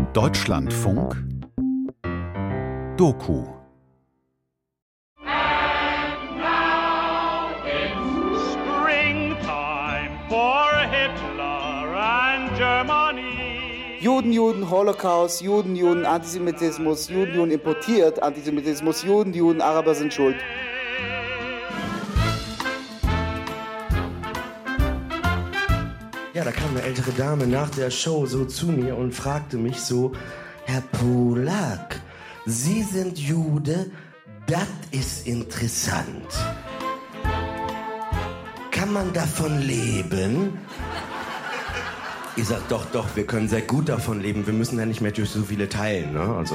Deutschlandfunk Doku. Juden, Holocaust, Juden, Antisemitismus, Juden importiert, Antisemitismus, Juden, Araber sind schuld. Ja, da kam eine ältere Dame nach der Show so zu mir und fragte mich so: Herr Polak, Sie sind Jude? Das ist interessant. Kann man davon leben? Ich sag, doch, wir können sehr gut davon leben. Wir müssen ja nicht mehr durch so viele teilen, ne? Also.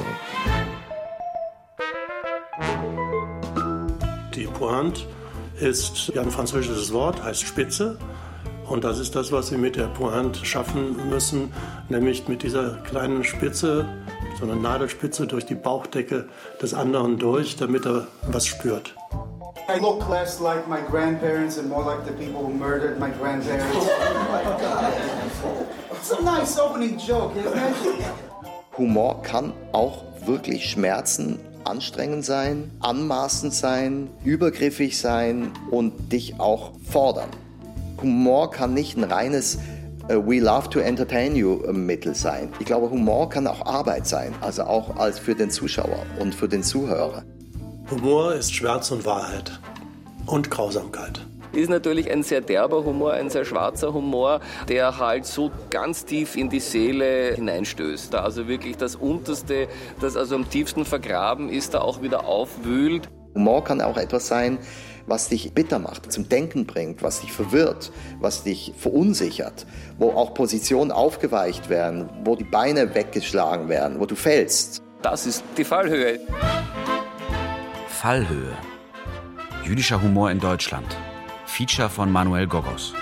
Die Pointe ist ja ein französisches Wort, heißt Spitze. Und das ist das, was Sie mit der Pointe schaffen müssen, nämlich mit dieser kleinen Spitze, so eine Nadelspitze durch die Bauchdecke des anderen durch, damit er was spürt. I look less like my grandparents and more like the people who murdered my grandparents. Oh my God. It's a nice opening joke, isn't it? Humor kann auch wirklich schmerzen, anstrengend sein, anmaßend sein, übergriffig sein und dich auch fordern. Humor kann nicht ein reines We love to entertain you Mittel sein. Ich glaube, Humor kann auch Arbeit sein, also auch als für den Zuschauer und für den Zuhörer. Humor ist Schmerz und Wahrheit und Grausamkeit. Ist natürlich ein sehr derber Humor, ein sehr schwarzer Humor, der halt so ganz tief in die Seele hineinstößt. Da also wirklich das Unterste, das also am tiefsten vergraben ist, da auch wieder aufwühlt. Humor kann auch etwas sein, was dich bitter macht, zum Denken bringt, was dich verwirrt, was dich verunsichert, wo auch Positionen aufgeweicht werden, wo die Beine weggeschlagen werden, wo du fällst. Das ist die Fallhöhe. Fallhöhe. Jüdischer Humor in Deutschland. Feature von Manuel Gogos.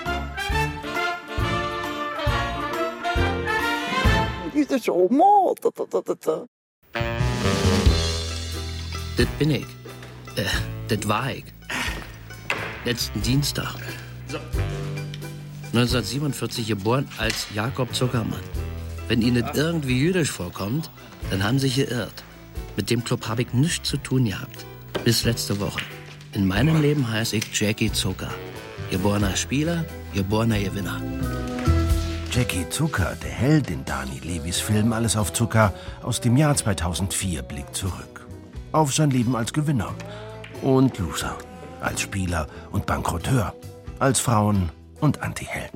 Jüdischer Humor. Das bin ich. Das war ich. Letzten Dienstag. 1947 geboren als Jakob Zuckermann. Wenn Ihnen das irgendwie jüdisch vorkommt, dann haben Sie sich geirrt. Mit dem Club habe ich nichts zu tun gehabt. Bis letzte Woche. In meinem Leben heiße ich Jackie Zucker. Geborener Spieler, geborener Gewinner. Jackie Zucker, der Held in Dani Levis Film Alles auf Zucker aus dem Jahr 2004, blickt zurück. Auf sein Leben als Gewinner und Loser. Als Spieler und Bankrotteur. Als Frauen- und Antiheld.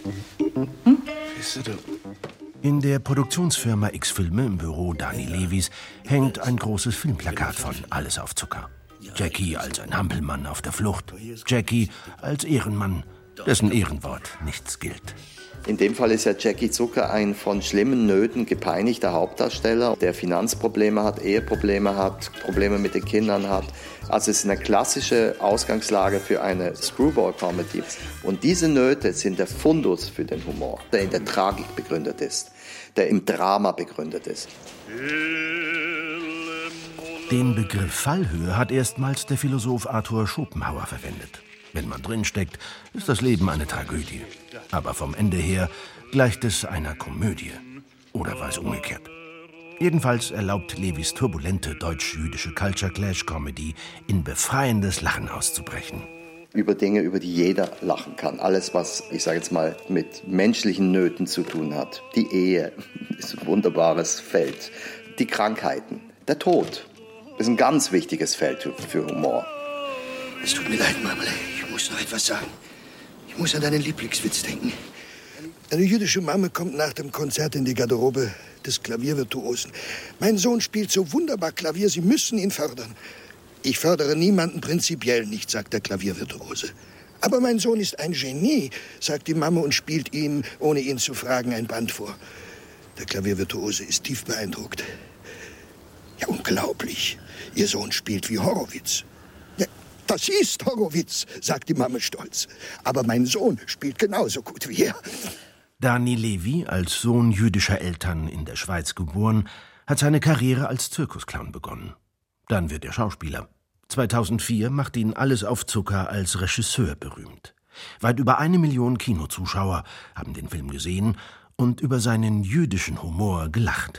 In der Produktionsfirma X-Filme im Büro Dani Levis hängt ein großes Filmplakat von Alles auf Zucker. Jackie als ein Hampelmann auf der Flucht. Jackie als Ehrenmann, dessen Ehrenwort nichts gilt. In dem Fall ist ja Jackie Zucker ein von schlimmen Nöten gepeinigter Hauptdarsteller, der Finanzprobleme hat, Eheprobleme hat, Probleme mit den Kindern hat. Also es ist eine klassische Ausgangslage für eine Screwball-Comedy. Und diese Nöte sind der Fundus für den Humor, der in der Tragik begründet ist, der im Drama begründet ist. Den Begriff Fallhöhe hat erstmals der Philosoph Arthur Schopenhauer verwendet. Wenn man drinsteckt, ist das Leben eine Tragödie. Aber vom Ende her gleicht es einer Komödie. Oder war es umgekehrt? Jedenfalls erlaubt Levis turbulente deutsch-jüdische Culture-Clash-Comedy in befreiendes Lachen auszubrechen. Über Dinge, über die jeder lachen kann. Alles, was, ich sage jetzt mal, mit menschlichen Nöten zu tun hat. Die Ehe ist ein wunderbares Feld. Die Krankheiten, der Tod ist ein ganz wichtiges Feld für Humor. Es tut mir leid, Marmelade. Ich muss noch etwas sagen. Ich muss an deinen Lieblingswitz denken. Eine jüdische Mama kommt nach dem Konzert in die Garderobe des Klaviervirtuosen. Mein Sohn spielt so wunderbar Klavier, Sie müssen ihn fördern. Ich fördere niemanden prinzipiell nicht, sagt der Klaviervirtuose. Aber mein Sohn ist ein Genie, sagt die Mama und spielt ihm, ohne ihn zu fragen, ein Band vor. Der Klaviervirtuose ist tief beeindruckt. Ja, unglaublich. Ihr Sohn spielt wie Horowitz. Ja, das ist Horowitz, sagt die Mama stolz. Aber mein Sohn spielt genauso gut wie er. Dani Levi, als Sohn jüdischer Eltern in der Schweiz geboren, hat seine Karriere als Zirkusclown begonnen. Dann wird er Schauspieler. 2004 macht ihn Alles auf Zucker als Regisseur berühmt. Weit über 1 Million Kinozuschauer haben den Film gesehen und über seinen jüdischen Humor gelacht.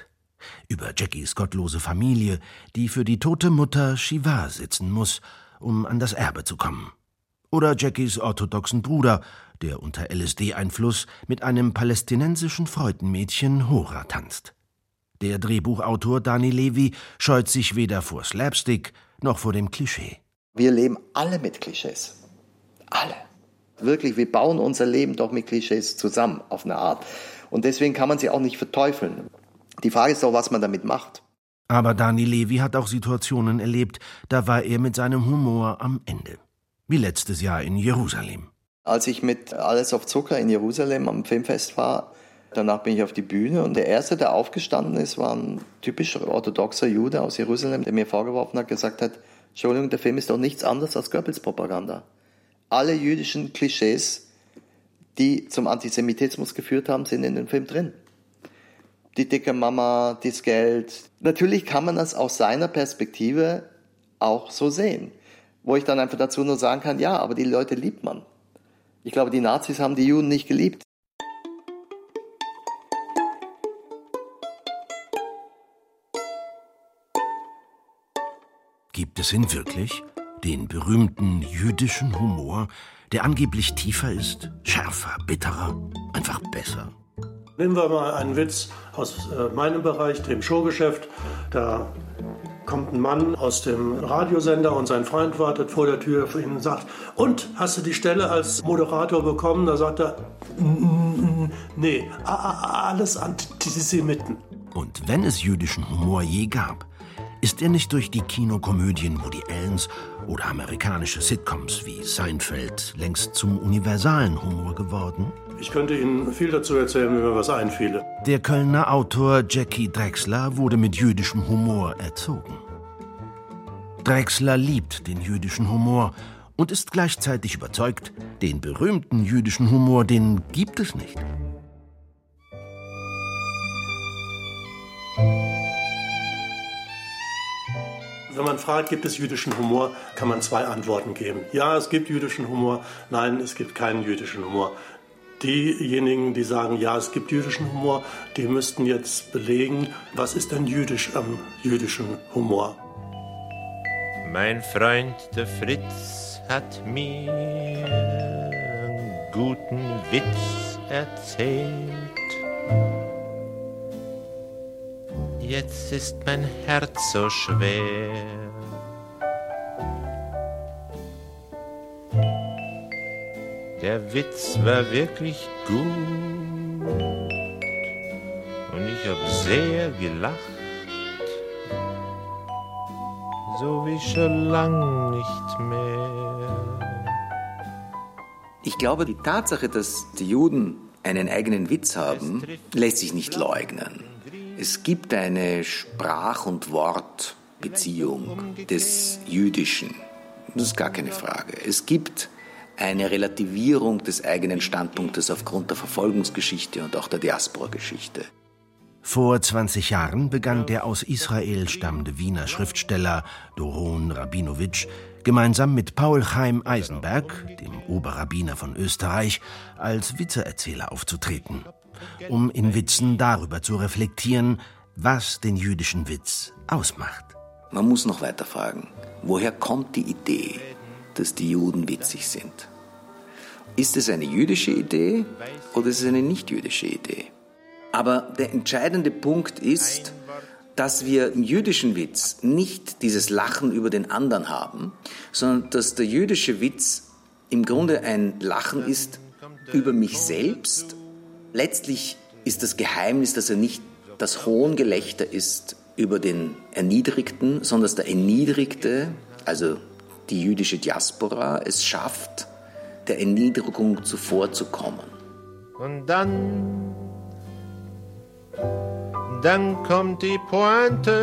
Über Jackies gottlose Familie, die für die tote Mutter Shiva sitzen muss, um an das Erbe zu kommen. Oder Jackies orthodoxen Bruder, der unter LSD-Einfluss mit einem palästinensischen Freudenmädchen Hora tanzt. Der Drehbuchautor Dani Levy scheut sich weder vor Slapstick noch vor dem Klischee. Wir leben alle mit Klischees. Alle. Wirklich, wir bauen unser Leben doch mit Klischees zusammen, auf eine Art. Und deswegen kann man sie auch nicht verteufeln. Die Frage ist doch, was man damit macht. Aber Dani Levy hat auch Situationen erlebt, da war er mit seinem Humor am Ende. Wie letztes Jahr in Jerusalem. Als ich mit Alles auf Zucker in Jerusalem am Filmfest war, danach bin ich auf die Bühne und der Erste, der aufgestanden ist, war ein typischer orthodoxer Jude aus Jerusalem, der mir vorgeworfen hat, gesagt hat, Entschuldigung, der Film ist doch nichts anderes als Goebbels-Propaganda. Alle jüdischen Klischees, die zum Antisemitismus geführt haben, sind in dem Film drin. Die dicke Mama, das Geld. Natürlich kann man das aus seiner Perspektive auch so sehen. Wo ich dann einfach dazu nur sagen kann, ja, aber die Leute liebt man. Ich glaube, die Nazis haben die Juden nicht geliebt. Gibt es ihn wirklich? Den berühmten jüdischen Humor, der angeblich tiefer ist, schärfer, bitterer, einfach besser? Nehmen wir mal einen Witz aus meinem Bereich, dem Showgeschäft. Da kommt ein Mann aus dem Radiosender und sein Freund wartet vor der Tür für ihn und sagt, und, hast du die Stelle als Moderator bekommen? Da sagt er, nee, alles Antisemiten. Und wenn es jüdischen Humor je gab, ist er nicht durch die Kinokomödien Woody Allens oder amerikanische Sitcoms wie Seinfeld längst zum universalen Humor geworden? Ich könnte Ihnen viel dazu erzählen, wenn mir was einfiele. Der Kölner Autor Jackie Drechsler wurde mit jüdischem Humor erzogen. Drechsler liebt den jüdischen Humor und ist gleichzeitig überzeugt, den berühmten jüdischen Humor, den gibt es nicht. Wenn man fragt, gibt es jüdischen Humor, kann man 2 Antworten geben. Ja, es gibt jüdischen Humor. Nein, es gibt keinen jüdischen Humor. Diejenigen, die sagen, ja, es gibt jüdischen Humor, die müssten jetzt belegen, was ist denn jüdisch am jüdischen Humor? Mein Freund, der Fritz, hat mir einen guten Witz erzählt. Jetzt ist mein Herz so schwer. Der Witz war wirklich gut und ich hab sehr gelacht, so wie schon lang nicht mehr. Ich glaube, die Tatsache, dass die Juden einen eigenen Witz haben, lässt sich nicht leugnen. Es gibt eine Sprach- und Wortbeziehung des Jüdischen. Das ist gar keine Frage. Es gibt eine Relativierung des eigenen Standpunktes aufgrund der Verfolgungsgeschichte und auch der Diaspora-Geschichte. Vor 20 Jahren begann der aus Israel stammende Wiener Schriftsteller Doron Rabinowitsch gemeinsam mit Paul Chaim Eisenberg, dem Oberrabbiner von Österreich, als Witzeerzähler aufzutreten, um in Witzen darüber zu reflektieren, was den jüdischen Witz ausmacht. Man muss noch weiter fragen, woher kommt die Idee, dass die Juden witzig sind? Ist es eine jüdische Idee oder ist es eine nicht-jüdische Idee? Aber der entscheidende Punkt ist, dass wir im jüdischen Witz nicht dieses Lachen über den anderen haben, sondern dass der jüdische Witz im Grunde ein Lachen ist über mich selbst. Letztlich ist das Geheimnis, dass er nicht das Hohngelächter ist über den Erniedrigten, sondern dass der Erniedrigte, also die jüdische Diaspora, es schafft, der Erniedrigung zuvorzukommen. Und dann kommt die Pointe.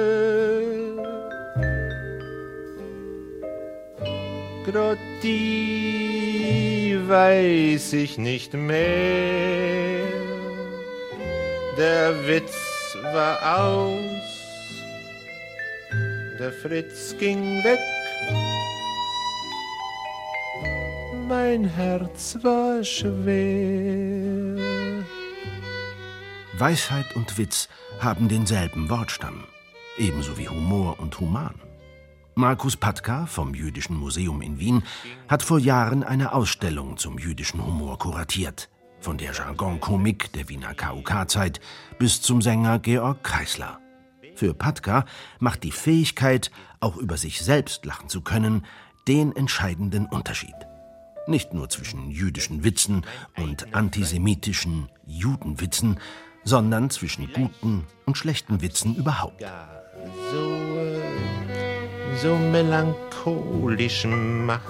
Grad die weiß ich nicht mehr. Der Witz war aus, der Fritz ging weg. Mein Herz war schwer. Weisheit und Witz haben denselben Wortstamm, ebenso wie Humor und Human. Markus Patka vom Jüdischen Museum in Wien hat vor Jahren eine Ausstellung zum jüdischen Humor kuratiert, von der Jargon-Komik der Wiener KUK-Zeit bis zum Sänger Georg Kreisler. Für Patka macht die Fähigkeit, auch über sich selbst lachen zu können, den entscheidenden Unterschied. Nicht nur zwischen jüdischen Witzen und antisemitischen Judenwitzen, sondern zwischen guten und schlechten Witzen überhaupt. So melancholisch macht.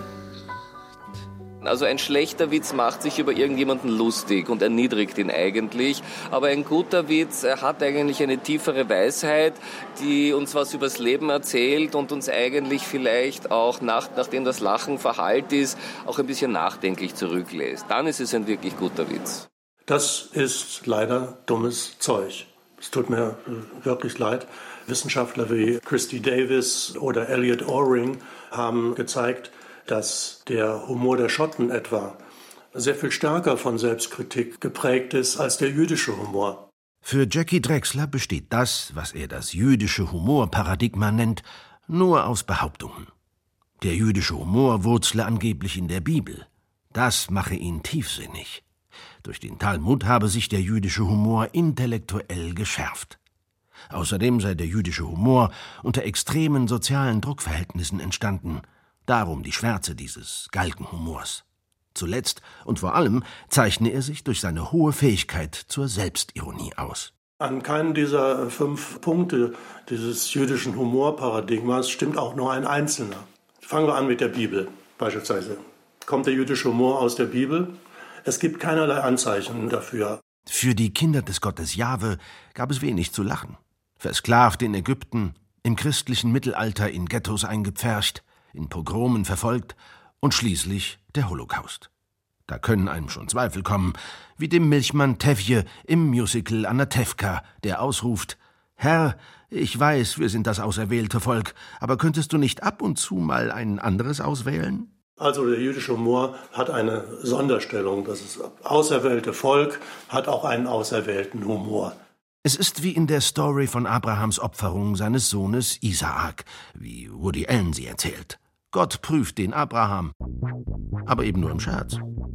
Also ein schlechter Witz macht sich über irgendjemanden lustig und erniedrigt ihn eigentlich. Aber ein guter Witz hat eigentlich eine tiefere Weisheit, die uns was übers Leben erzählt und uns eigentlich vielleicht auch, nachdem das Lachen verhallt ist, auch ein bisschen nachdenklich zurücklässt. Dann ist es ein wirklich guter Witz. Das ist leider dummes Zeug. Es tut mir wirklich leid. Wissenschaftler wie Christy Davis oder Elliot Oring haben gezeigt, dass der Humor der Schotten etwa sehr viel stärker von Selbstkritik geprägt ist als der jüdische Humor. Für Jackie Drechsler besteht das, was er das jüdische Humorparadigma nennt, nur aus Behauptungen. Der jüdische Humor wurzle angeblich in der Bibel. Das mache ihn tiefsinnig. Durch den Talmud habe sich der jüdische Humor intellektuell geschärft. Außerdem sei der jüdische Humor unter extremen sozialen Druckverhältnissen entstanden. Darum die Schwärze dieses Galgenhumors. Zuletzt und vor allem zeichne er sich durch seine hohe Fähigkeit zur Selbstironie aus. An keinen dieser 5 Punkte dieses jüdischen Humorparadigmas stimmt auch nur ein einzelner. Fangen wir an mit der Bibel beispielsweise. Kommt der jüdische Humor aus der Bibel? Es gibt keinerlei Anzeichen dafür. Für die Kinder des Gottes Jahwe gab es wenig zu lachen. Versklavt in Ägypten, im christlichen Mittelalter in Ghettos eingepfercht, in Pogromen verfolgt und schließlich der Holocaust. Da können einem schon Zweifel kommen, wie dem Milchmann Tevje im Musical Anatevka, der ausruft: »Herr, ich weiß, wir sind das auserwählte Volk, aber könntest du nicht ab und zu mal ein anderes auswählen?« Also der jüdische Humor hat eine Sonderstellung. Das auserwählte Volk hat auch einen auserwählten Humor. Es ist wie in der Story von Abrahams Opferung seines Sohnes Isaak, wie Woody Allen sie erzählt. Gott prüft den Abraham, aber eben nur im Scherz.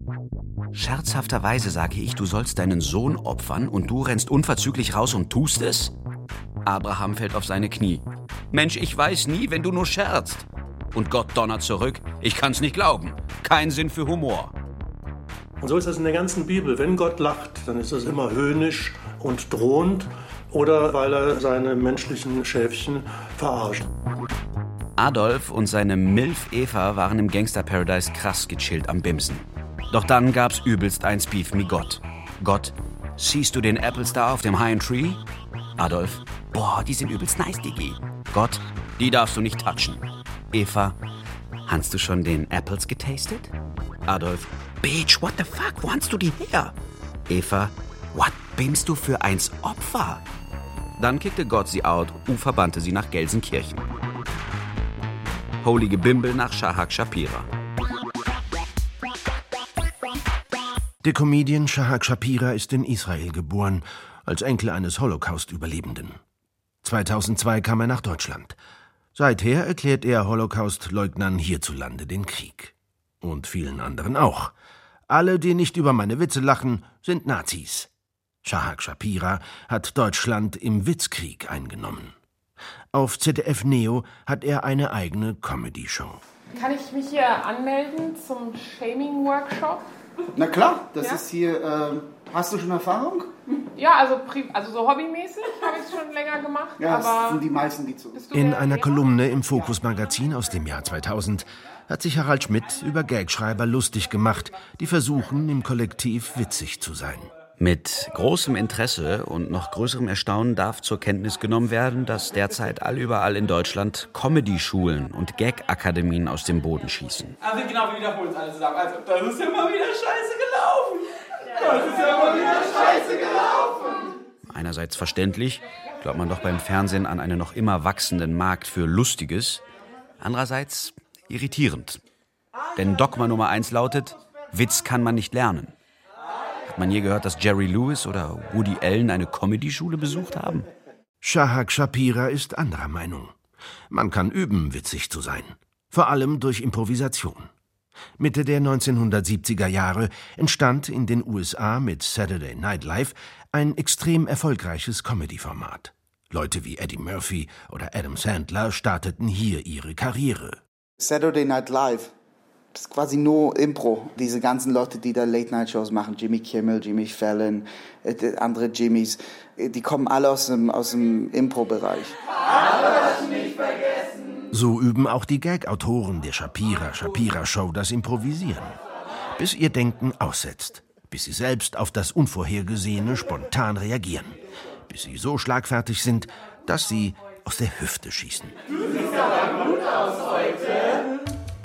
Scherzhafterweise sage ich, du sollst deinen Sohn opfern und du rennst unverzüglich raus und tust es? Abraham fällt auf seine Knie. Mensch, ich weiß nie, wenn du nur scherzt. Und Gott donnert zurück, ich kann's nicht glauben. Kein Sinn für Humor. Und so ist das in der ganzen Bibel. Wenn Gott lacht, dann ist das immer höhnisch und drohend oder weil er seine menschlichen Schäfchen verarscht. Adolf und seine Milf Eva waren im Gangster-Paradise krass gechillt am Bimsen. Doch dann gab's übelst ein Beef mit Gott. Gott, siehst du den Apples da auf dem High Tree? Adolf, boah, die sind übelst nice, Diggi. Gott, die darfst du nicht touchen. Eva, hast du schon den Apples getastet? Adolf, Bitch, what the fuck, wo hast du die her? Eva, what bimst du für eins Opfer? Dann kickte Gott sie out und verbannte sie nach Gelsenkirchen. Holy Gebimbel nach Shahak Shapira. Der Comedian Shahak Shapira ist in Israel geboren, als Enkel eines Holocaust-Überlebenden. 2002 kam er nach Deutschland. Seither erklärt er Holocaust-Leugnern hierzulande den Krieg. Und vielen anderen auch. Alle, die nicht über meine Witze lachen, sind Nazis. Shahak Shapira hat Deutschland im Witzkrieg eingenommen. Auf ZDF Neo hat er eine eigene Comedy-Show. Kann ich mich hier anmelden zum Shaming-Workshop? Na klar, das ist hier, hast du schon Erfahrung? Ja, also so hobbymäßig habe ich es schon länger gemacht. Ja, aber das sind die meisten, die zu. In einer Kolumne im Fokus-Magazin aus dem Jahr 2000 hat sich Harald Schmidt über Gagschreiber lustig gemacht, die versuchen, im Kollektiv witzig zu sein. Mit großem Interesse und noch größerem Erstaunen darf zur Kenntnis genommen werden, dass derzeit allüberall in Deutschland Comedy-Schulen und Gag-Akademien aus dem Boden schießen. Also genau, wir wiederholen es alle zusammen. Also, das ist ja mal wieder scheiße gelaufen. Das ist ja mal wieder scheiße gelaufen. Einerseits verständlich, glaubt man doch beim Fernsehen an einen noch immer wachsenden Markt für Lustiges. Andererseits irritierend. Denn Dogma Nummer 1 lautet, Witz kann man nicht lernen. Hat man je gehört, dass Jerry Lewis oder Woody Allen eine Comedy-Schule besucht haben? Shahak Shapira ist anderer Meinung. Man kann üben, witzig zu sein. Vor allem durch Improvisation. Mitte der 1970er Jahre entstand in den USA mit Saturday Night Live ein extrem erfolgreiches Comedy-Format. Leute wie Eddie Murphy oder Adam Sandler starteten hier ihre Karriere. Saturday Night Live, das ist quasi nur Impro. Diese ganzen Leute, die da Late-Night-Shows machen, Jimmy Kimmel, Jimmy Fallon, andere Jimmys, die kommen alle aus dem Impro-Bereich. So üben auch die Gag-Autoren der Shapira-Show das Improvisieren. Bis ihr Denken aussetzt. Bis sie selbst auf das Unvorhergesehene spontan reagieren. Bis sie so schlagfertig sind, dass sie aus der Hüfte schießen. Du siehst aber gut aus heute.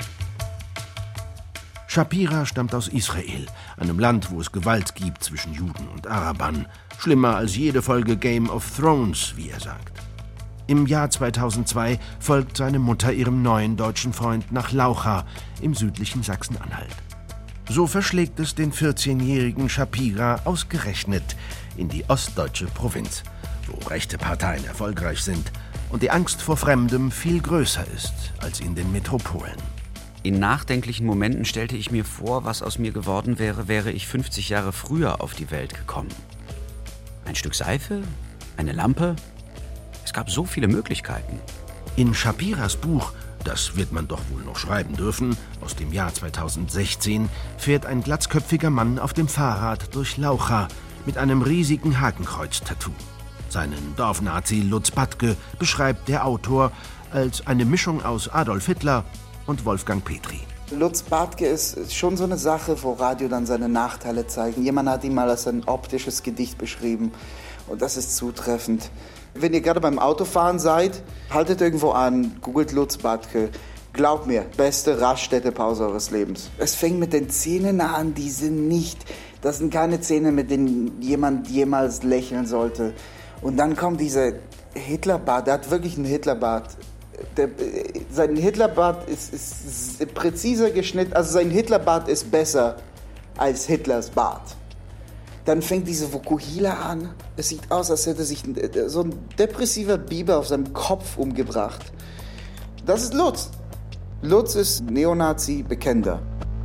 Shapira stammt aus Israel, einem Land, wo es Gewalt gibt zwischen Juden und Arabern. Schlimmer als jede Folge Game of Thrones, wie er sagt. Im Jahr 2002 folgt seine Mutter ihrem neuen deutschen Freund nach Laucha im südlichen Sachsen-Anhalt. So verschlägt es den 14-jährigen Shapira ausgerechnet in die ostdeutsche Provinz, wo rechte Parteien erfolgreich sind und die Angst vor Fremdem viel größer ist als in den Metropolen. In nachdenklichen Momenten stellte ich mir vor, was aus mir geworden wäre, wäre ich 50 Jahre früher auf die Welt gekommen. Ein Stück Seife? Eine Lampe? Es gab so viele Möglichkeiten. In Shapiras Buch, das wird man doch wohl noch schreiben dürfen, aus dem Jahr 2016, fährt ein glatzköpfiger Mann auf dem Fahrrad durch Laucha mit einem riesigen Hakenkreuz-Tattoo. Seinen Dorfnazi Lutz Badke beschreibt der Autor als eine Mischung aus Adolf Hitler und Wolfgang Petri. Lutz Badke ist schon so eine Sache, wo Radio dann seine Nachteile zeigt. Jemand hat ihn mal als ein optisches Gedicht beschrieben und das ist zutreffend. Wenn ihr gerade beim Autofahren seid, haltet irgendwo an, googelt Lutz Badke. Glaubt mir, beste Raststätte-Pause eures Lebens. Es fängt mit den Zähnen an, die sind nicht. Das sind keine Zähne, mit denen jemand jemals lächeln sollte. Und dann kommt dieser Hitlerbart, der hat wirklich einen Hitlerbart. Sein Hitlerbart ist präziser geschnitten, also sein Hitlerbart ist besser als Hitlers Bart. Dann fängt diese Vokuhila an. Es sieht aus, als hätte sich so ein depressiver Biber auf seinem Kopf umgebracht. Das ist Lutz. Lutz ist Neonazi-Bekennender.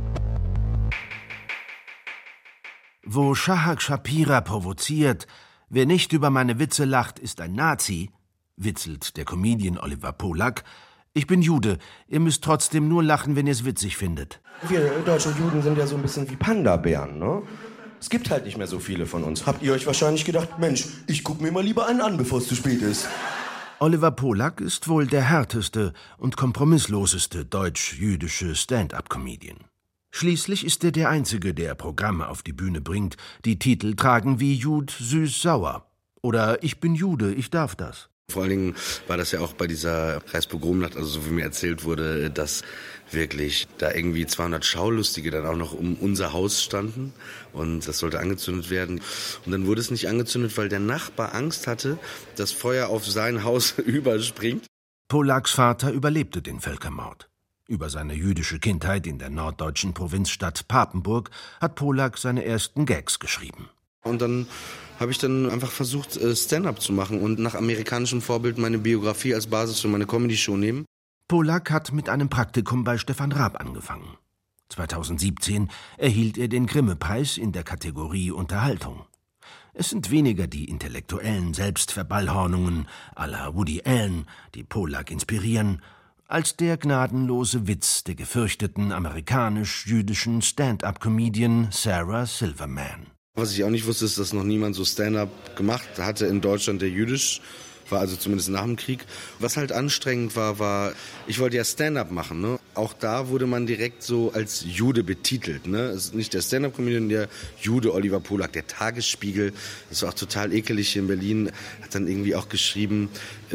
Wo Shahak Shapira provoziert, wer nicht über meine Witze lacht, ist ein Nazi, witzelt der Comedian Oliver Polak. Ich bin Jude, ihr müsst trotzdem nur lachen, wenn ihr es witzig findet. Wir deutschen Juden sind ja so ein bisschen wie Panda-Bären, ne? Es gibt halt nicht mehr so viele von uns. Habt ihr euch wahrscheinlich gedacht, Mensch, ich guck mir mal lieber einen an, bevor es zu spät ist. Oliver Polak ist wohl der härteste und kompromissloseste deutsch-jüdische Stand-up-Comedian. Schließlich ist er der Einzige, der Programme auf die Bühne bringt, die Titel tragen wie Jud süß-sauer oder Ich bin Jude, ich darf das. Vor allen Dingen war das ja auch bei dieser Reichspogromnacht, also so wie mir erzählt wurde, dass wirklich da irgendwie 200 Schaulustige dann auch noch um unser Haus standen und das sollte angezündet werden. Und dann wurde es nicht angezündet, weil der Nachbar Angst hatte, dass Feuer auf sein Haus überspringt. Polaks Vater überlebte den Völkermord. Über seine jüdische Kindheit in der norddeutschen Provinzstadt Papenburg hat Polak seine ersten Gags geschrieben. Und dann habe ich dann einfach versucht, Stand-up zu machen und nach amerikanischem Vorbild meine Biografie als Basis für meine Comedy-Show nehmen. Polak hat mit einem Praktikum bei Stefan Raab angefangen. 2017 erhielt er den Grimme-Preis in der Kategorie Unterhaltung. Es sind weniger die intellektuellen Selbstverballhornungen à la Woody Allen, die Polak inspirieren, als der gnadenlose Witz der gefürchteten amerikanisch-jüdischen Stand-up-Comedian Sarah Silverman. Was ich auch nicht wusste, ist, dass noch niemand so Stand-up gemacht hatte in Deutschland, der jüdisch war, also zumindest nach dem Krieg. Was halt anstrengend war, ich wollte ja Stand-up machen, ne? Auch da wurde man direkt so als Jude betitelt, ne? Es ist nicht der Stand-up-Comedian, der Jude Oliver Polak, der Tagesspiegel. Das war auch total ekelig hier in Berlin. Hat dann irgendwie auch geschrieben,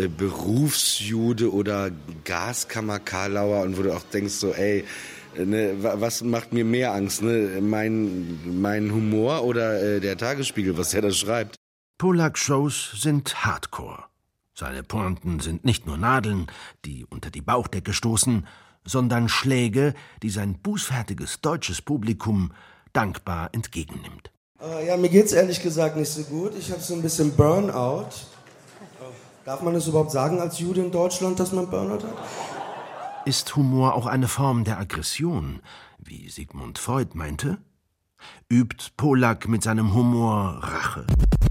Berufsjude oder Gaskammer-Karlauer und wo du auch denkst so, ey, ne, was macht mir mehr Angst, ne? Mein Humor oder der Tagesspiegel, was der da schreibt? Polaks Shows sind Hardcore. Seine Pointen sind nicht nur Nadeln, die unter die Bauchdecke stoßen, sondern Schläge, die sein bußfertiges deutsches Publikum dankbar entgegennimmt. Ja, mir geht's ehrlich gesagt nicht so gut. Ich habe so ein bisschen Burnout. Darf man es überhaupt sagen als Jude in Deutschland, dass man Burnout hat? Ist Humor auch eine Form der Aggression, wie Sigmund Freud meinte? Übt Polak mit seinem Humor Rache?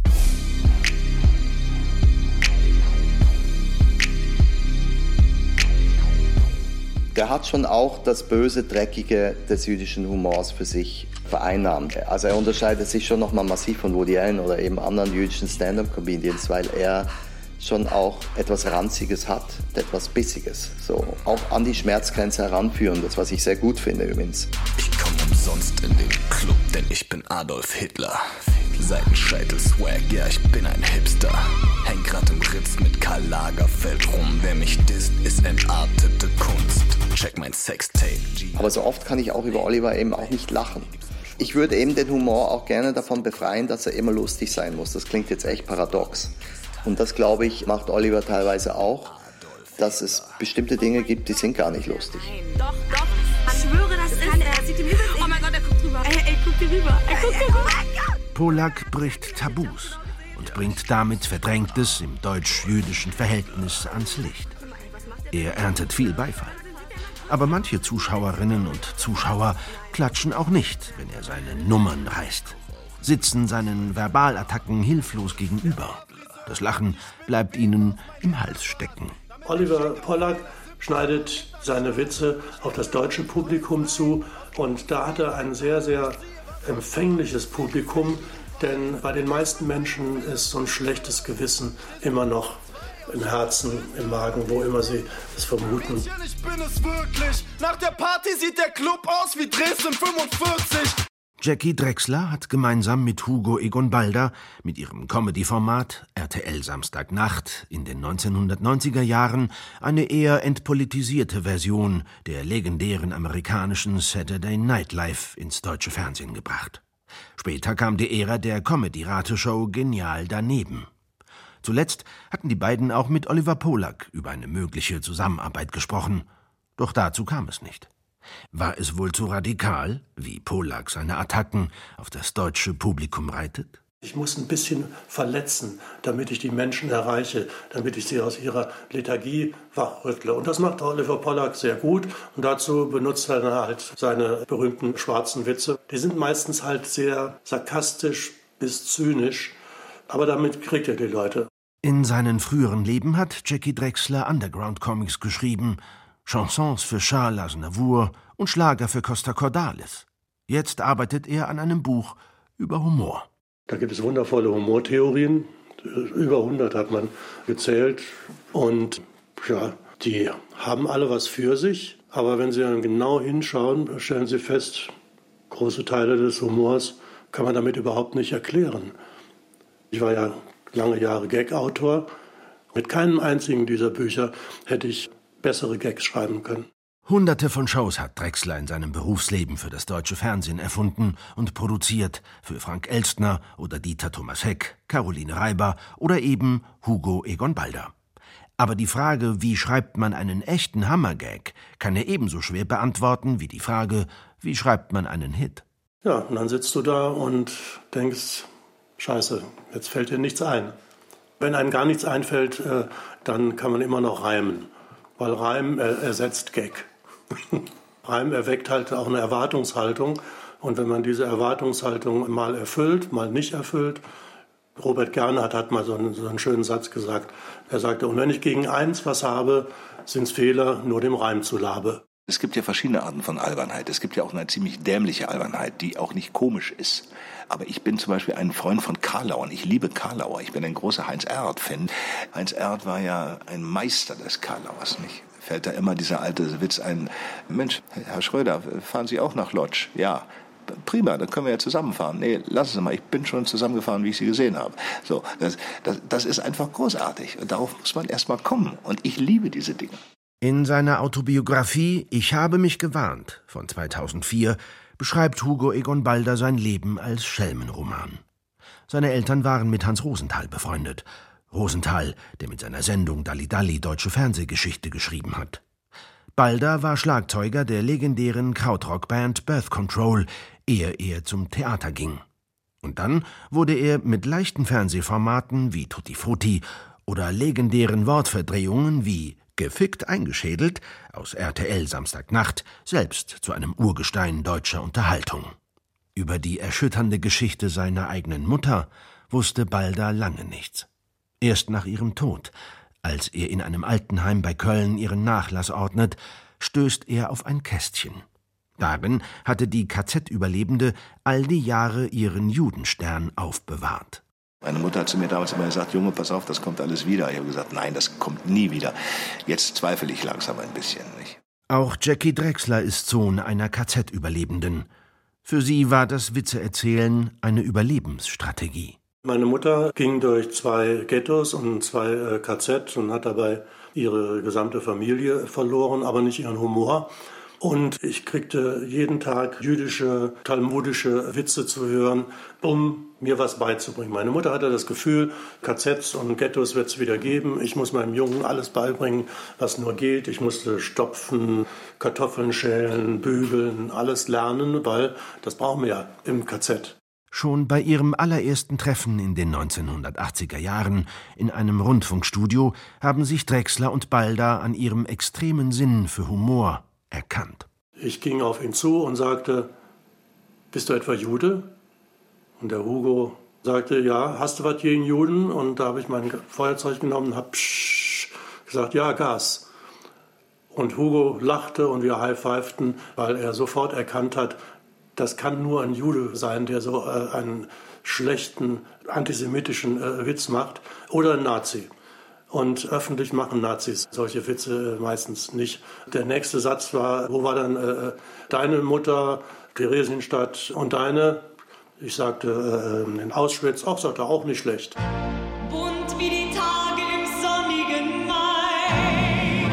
Der hat schon auch das Böse, Dreckige des jüdischen Humors für sich vereinnahmt. Also er unterscheidet sich schon nochmal massiv von Woody Allen oder eben anderen jüdischen Stand-up-Comedians, weil er schon auch etwas Ranziges hat, etwas Bissiges. So auch an die Schmerzgrenze heranführen, das was ich sehr gut finde übrigens. Ich komme umsonst in den Club, denn ich bin Adolf Hitler. Seitenscheitel Swag, ja ich bin ein Hipster. Häng grad im Ritz mit Karl Lagerfeld rum. Wer mich disst, ist entartete Kunst. Check mein Sextape. Aber so oft kann ich auch über Oliver eben auch nicht lachen. Ich würde eben den Humor auch gerne davon befreien, dass er immer lustig sein muss. Das klingt jetzt echt paradox. Und das, glaube ich, macht Oliver teilweise auch, dass es bestimmte Dinge gibt, die sind gar nicht lustig. Doch, ich schwöre, das kann er. Sieht ihm übel. Oh mein Gott, er guckt rüber. Ey, guck dir rüber. Polak bricht Tabus und bringt damit Verdrängtes im deutsch-jüdischen Verhältnis ans Licht. Er erntet viel Beifall. Aber manche Zuschauerinnen und Zuschauer klatschen auch nicht, wenn er seine Nummern reißt, sitzen seinen Verbalattacken hilflos gegenüber. Das Lachen bleibt ihnen im Hals stecken. Oliver Polak schneidet seine Witze auf das deutsche Publikum zu und da hat er ein sehr, sehr empfängliches Publikum, denn bei den meisten Menschen ist so ein schlechtes Gewissen immer noch im Herzen, im Magen, wo immer sie es vermuten. Ich bin es wirklich. Nach der Party sieht der Club aus wie Dresden 45. Jackie Drechsler hat gemeinsam mit Hugo Egon Balder mit ihrem Comedy-Format RTL Samstagnacht in den 1990er Jahren eine eher entpolitisierte Version der legendären amerikanischen Saturday Night Live ins deutsche Fernsehen gebracht. Später kam die Ära der Comedy-Rateshow Genial daneben. Zuletzt hatten die beiden auch mit Oliver Polak über eine mögliche Zusammenarbeit gesprochen. Doch dazu kam es nicht. War es wohl zu radikal, wie Polak seine Attacken auf das deutsche Publikum reitet? Ich muss ein bisschen verletzen, damit ich die Menschen erreiche, damit ich sie aus ihrer Lethargie wachrüttle. Und das macht Oliver Polak sehr gut. Und dazu benutzt er dann halt seine berühmten schwarzen Witze. Die sind meistens halt sehr sarkastisch bis zynisch. Aber damit kriegt er die Leute. In seinem früheren Leben hat Jackie Drechsler Underground-Comics geschrieben, Chansons für Charles Aznavour und Schlager für Costa Cordalis. Jetzt arbeitet er an einem Buch über Humor. Da gibt es wundervolle Humortheorien. Über 100 hat man gezählt. Und ja, die haben alle was für sich. Aber wenn Sie dann genau hinschauen, stellen Sie fest, große Teile des Humors kann man damit überhaupt nicht erklären. Ich war ja lange Jahre Gag-Autor. Mit keinem einzigen dieser Bücher hätte ich bessere Gags schreiben können. Hunderte von Shows hat Drechsler in seinem Berufsleben für das deutsche Fernsehen erfunden und produziert, für Frank Elstner oder Dieter Thomas Heck, Caroline Reiber oder eben Hugo Egon Balder. Aber die Frage, wie schreibt man einen echten Hammergag, kann er ebenso schwer beantworten wie die Frage, wie schreibt man einen Hit. Ja, und dann sitzt du da und denkst, Scheiße, jetzt fällt dir nichts ein. Wenn einem gar nichts einfällt, dann kann man immer noch reimen. Weil Reim ersetzt Gag. Reim erweckt halt auch eine Erwartungshaltung. Und wenn man diese Erwartungshaltung mal erfüllt, mal nicht erfüllt. Robert Gernhardt hat mal so einen schönen Satz gesagt. Er sagte, und wenn ich gegen eins was habe, sind's Fehler, nur dem Reim zu labe. Es gibt ja verschiedene Arten von Albernheit. Es gibt ja auch eine ziemlich dämliche Albernheit, die auch nicht komisch ist. Aber ich bin zum Beispiel ein Freund von Karlauer und ich liebe Karlauer. Ich bin ein großer Heinz-Erhardt-Fan. Heinz-Erhardt war ja ein Meister des Karlauers, nicht? Fällt da immer dieser alte Witz ein, Mensch, Herr Schröder, fahren Sie auch nach Lodz? Ja, prima, dann können wir ja zusammenfahren. Nee, lassen Sie mal, ich bin schon zusammengefahren, wie ich Sie gesehen habe. So, das ist einfach großartig und darauf muss man erst mal kommen und ich liebe diese Dinge. In seiner Autobiografie »Ich habe mich gewarnt« von 2004 beschreibt Hugo Egon Balder sein Leben als Schelmenroman. Seine Eltern waren mit Hans Rosenthal befreundet. Rosenthal, der mit seiner Sendung Dalli Dalli deutsche Fernsehgeschichte geschrieben hat. Balder war Schlagzeuger der legendären Krautrock-Band Birth Control, ehe er zum Theater ging. Und dann wurde er mit leichten Fernsehformaten wie Tutti Frutti oder legendären Wortverdrehungen wie Gefickt eingeschädelt aus RTL Samstagnacht selbst zu einem Urgestein deutscher Unterhaltung. Über die erschütternde Geschichte seiner eigenen Mutter wusste Balda lange nichts. Erst nach ihrem Tod, als er in einem Altenheim bei Köln ihren Nachlass ordnet, stößt er auf ein Kästchen. Darin hatte die KZ-Überlebende all die Jahre ihren Judenstern aufbewahrt. Meine Mutter hat zu mir damals immer gesagt, Junge, pass auf, das kommt alles wieder. Ich habe gesagt, nein, das kommt nie wieder. Jetzt zweifle ich langsam ein bisschen, nicht? Auch Jackie Drechsler ist Sohn einer KZ-Überlebenden. Für sie war das Witzeerzählen eine Überlebensstrategie. Meine Mutter ging durch 2 Ghettos und 2 KZ und hat dabei ihre gesamte Familie verloren, aber nicht ihren Humor. Und ich kriegte jeden Tag jüdische, talmudische Witze zu hören, um mir was beizubringen. Meine Mutter hatte das Gefühl, KZs und Ghettos wird es wieder geben. Ich muss meinem Jungen alles beibringen, was nur geht. Ich musste stopfen, Kartoffeln schälen, bügeln, alles lernen, weil das brauchen wir ja im KZ. Schon bei ihrem allerersten Treffen in den 1980er Jahren in einem Rundfunkstudio haben sich Drechsler und Balda an ihrem extremen Sinn für Humor erkannt. Ich ging auf ihn zu und sagte, bist du etwa Jude? Und der Hugo sagte, ja, hast du was gegen Juden? Und da habe ich mein Feuerzeug genommen und habe gesagt, ja, Gas. Und Hugo lachte und wir high-fivten, weil er sofort erkannt hat, das kann nur ein Jude sein, der so einen schlechten antisemitischen Witz macht, oder ein Nazi. Und öffentlich machen Nazis solche Witze meistens nicht. Der nächste Satz war, wo war dann deine Mutter, Theresienstadt, und deine? Ich sagte, in Auschwitz. Ach, sagte er, auch nicht schlecht. Bunt wie die Tage im sonnigen Mai.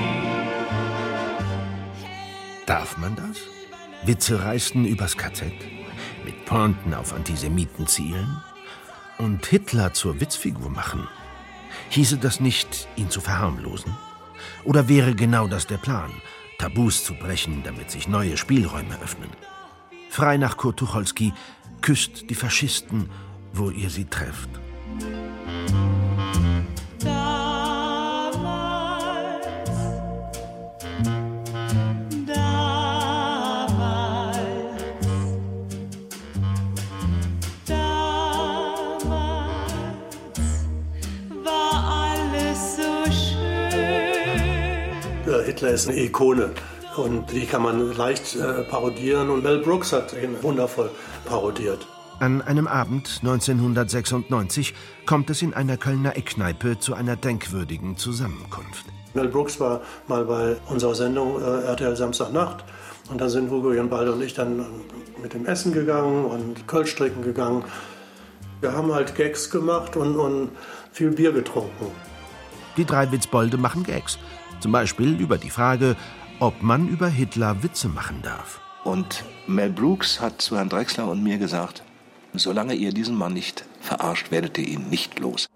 Darf man das? Witze reißen übers KZ? Mit Pointen auf Antisemiten zielen? Und Hitler zur Witzfigur machen? Hieße das nicht, ihn zu verharmlosen? Oder wäre genau das der Plan, Tabus zu brechen, damit sich neue Spielräume öffnen? Frei nach Kurt Tucholsky, küsst die Faschisten, wo ihr sie trefft. Hitler ist eine Ikone und die kann man leicht parodieren und Mel Brooks hat ihn wundervoll parodiert. An einem Abend 1996 kommt es in einer Kölner Eckkneipe zu einer denkwürdigen Zusammenkunft. Mel Brooks war mal bei unserer Sendung RTL Samstagnacht und da sind Hugo, Jan Balda und ich dann mit dem Essen gegangen und Kölsch trinken gegangen. Wir haben halt Gags gemacht und viel Bier getrunken. Die 3 Witzbolde machen Gags. Zum Beispiel über die Frage, ob man über Hitler Witze machen darf. Und Mel Brooks hat zu Herrn Drechsler und mir gesagt, solange ihr diesen Mann nicht verarscht, werdet ihr ihn nicht los.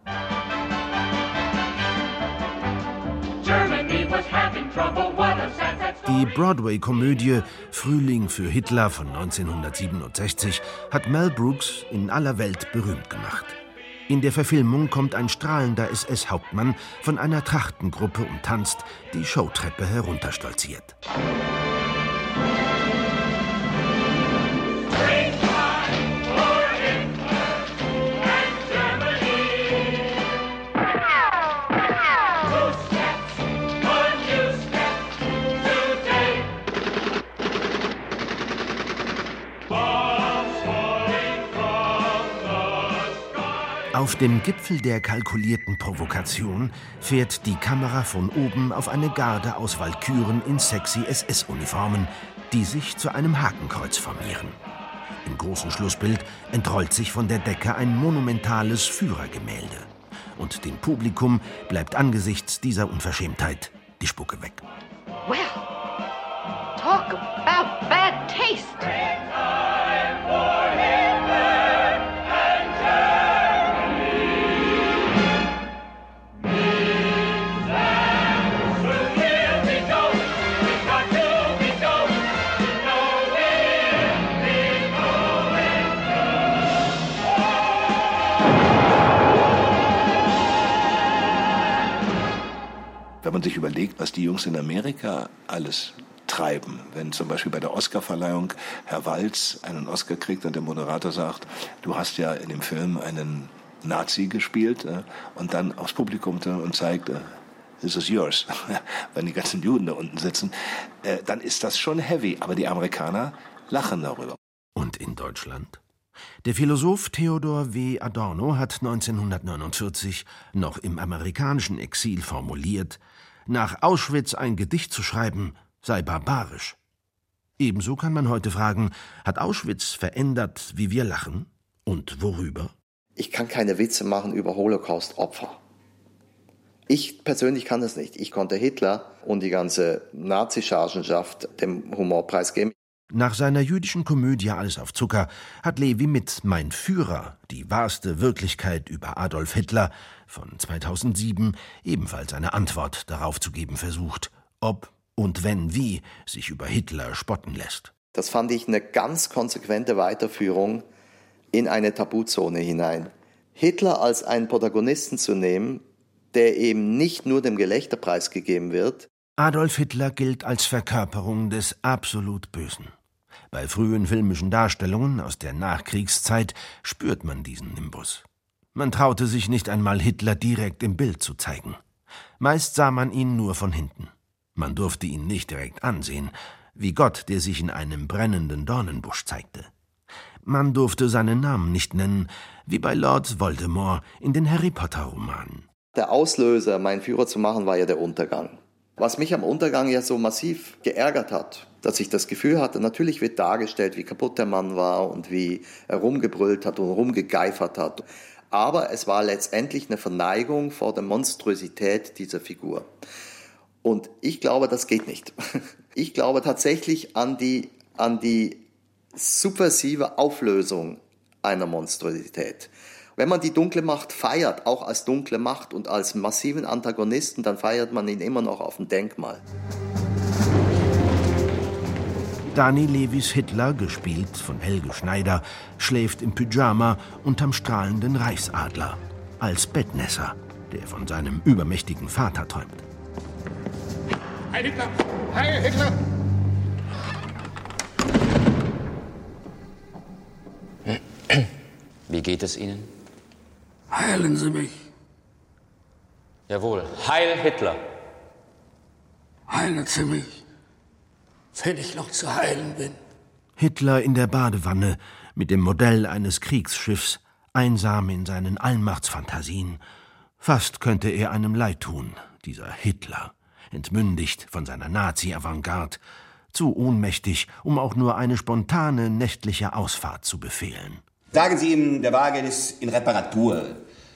Die Broadway-Komödie Frühling für Hitler von 1967 hat Mel Brooks in aller Welt berühmt gemacht. In der Verfilmung kommt ein strahlender SS-Hauptmann von einer Trachtengruppe umtanzt, die Showtreppe herunterstolziert. Auf dem Gipfel der kalkulierten Provokation fährt die Kamera von oben auf eine Garde aus Walküren in sexy SS-Uniformen, die sich zu einem Hakenkreuz formieren. Im großen Schlussbild entrollt sich von der Decke ein monumentales Führergemälde. Und dem Publikum bleibt angesichts dieser Unverschämtheit die Spucke weg. Well, talk about bad taste. Wenn man sich überlegt, was die Jungs in Amerika alles treiben. Wenn zum Beispiel bei der Oscarverleihung Herr Walz einen Oscar kriegt und der Moderator sagt, du hast ja in dem Film einen Nazi gespielt, und dann aufs Publikum und zeigt, this is yours, wenn die ganzen Juden da unten sitzen, dann ist das schon heavy. Aber die Amerikaner lachen darüber. Und in Deutschland? Der Philosoph Theodor W. Adorno hat 1949 noch im amerikanischen Exil formuliert, nach Auschwitz ein Gedicht zu schreiben, sei barbarisch. Ebenso kann man heute fragen, hat Auschwitz verändert, wie wir lachen? Und worüber? Ich kann keine Witze machen über Holocaust-Opfer. Ich persönlich kann das nicht. Ich konnte Hitler und die ganze Nazi-Chargenschaft dem Humorpreis geben. Nach seiner jüdischen Komödie Alles auf Zucker hat Levi mit Mein Führer, die wahrste Wirklichkeit über Adolf Hitler von 2007 ebenfalls eine Antwort darauf zu geben versucht, ob und wenn wie sich über Hitler spotten lässt. Das fand ich eine ganz konsequente Weiterführung in eine Tabuzone hinein. Hitler als einen Protagonisten zu nehmen, der eben nicht nur dem Gelächterpreis gegeben wird. Adolf Hitler gilt als Verkörperung des absolut Bösen. Bei frühen filmischen Darstellungen aus der Nachkriegszeit spürt man diesen Nimbus. Man traute sich nicht einmal, Hitler direkt im Bild zu zeigen. Meist sah man ihn nur von hinten. Man durfte ihn nicht direkt ansehen, wie Gott, der sich in einem brennenden Dornenbusch zeigte. Man durfte seinen Namen nicht nennen, wie bei Lord Voldemort in den Harry-Potter-Romanen. Der Auslöser, Mein Führer zu machen, war ja der Untergang. Was mich am Untergang ja so massiv geärgert hat, dass ich das Gefühl hatte, natürlich wird dargestellt, wie kaputt der Mann war und wie er rumgebrüllt hat und rumgegeifert hat. Aber es war letztendlich eine Verneigung vor der Monstrosität dieser Figur. Und ich glaube, das geht nicht. Ich glaube tatsächlich an die subversive Auflösung einer Monstrosität. Wenn man die dunkle Macht feiert, auch als dunkle Macht und als massiven Antagonisten, dann feiert man ihn immer noch auf dem Denkmal. Dani Levis Hitler, gespielt von Helge Schneider, schläft im Pyjama unterm strahlenden Reichsadler, als Bettnässer, der von seinem übermächtigen Vater träumt. Heil Hitler! Heil Hitler! Wie geht es Ihnen? Heilen Sie mich! Jawohl, Heil Hitler! Heilen Sie mich, wenn ich noch zu heilen bin. Hitler in der Badewanne mit dem Modell eines Kriegsschiffs, einsam in seinen Allmachtsfantasien. Fast könnte er einem leid tun, dieser Hitler, entmündigt von seiner Nazi-Avantgarde, zu ohnmächtig, um auch nur eine spontane nächtliche Ausfahrt zu befehlen. Sagen Sie ihm, der Wagen ist in Reparatur.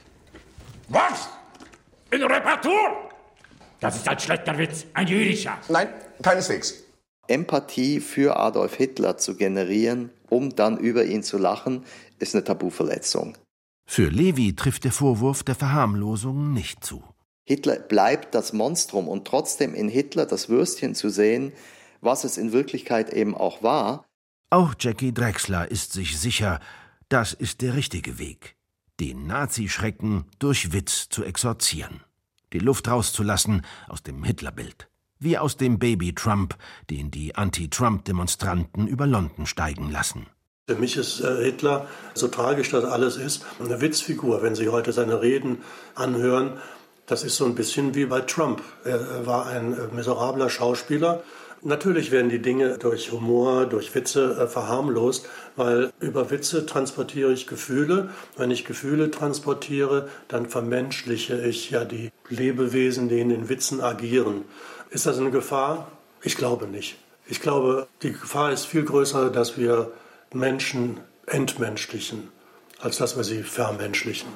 Was? In Reparatur? Das ist ein schlechter Witz, ein jüdischer. Nein, keineswegs. Empathie für Adolf Hitler zu generieren, um dann über ihn zu lachen, ist eine Tabuverletzung. Für Levi trifft der Vorwurf der Verharmlosung nicht zu. Hitler bleibt das Monstrum und trotzdem in Hitler das Würstchen zu sehen, was es in Wirklichkeit eben auch war. Auch Jackie Drexler ist sich sicher, das ist der richtige Weg, den Nazischrecken durch Witz zu exorzieren, die Luft rauszulassen aus dem Hitlerbild, wie aus dem Baby Trump, den die Anti-Trump-Demonstranten über London steigen lassen. Für mich ist Hitler, so tragisch das alles ist, eine Witzfigur. Wenn Sie heute seine Reden anhören, das ist so ein bisschen wie bei Trump. Er war ein miserabler Schauspieler. Natürlich werden die Dinge durch Humor, durch Witze verharmlost, weil über Witze transportiere ich Gefühle. Wenn ich Gefühle transportiere, dann vermenschliche ich ja die Lebewesen, die in den Witzen agieren. Ist das eine Gefahr? Ich glaube nicht. Ich glaube, die Gefahr ist viel größer, dass wir Menschen entmenschlichen, als dass wir sie vermenschlichen.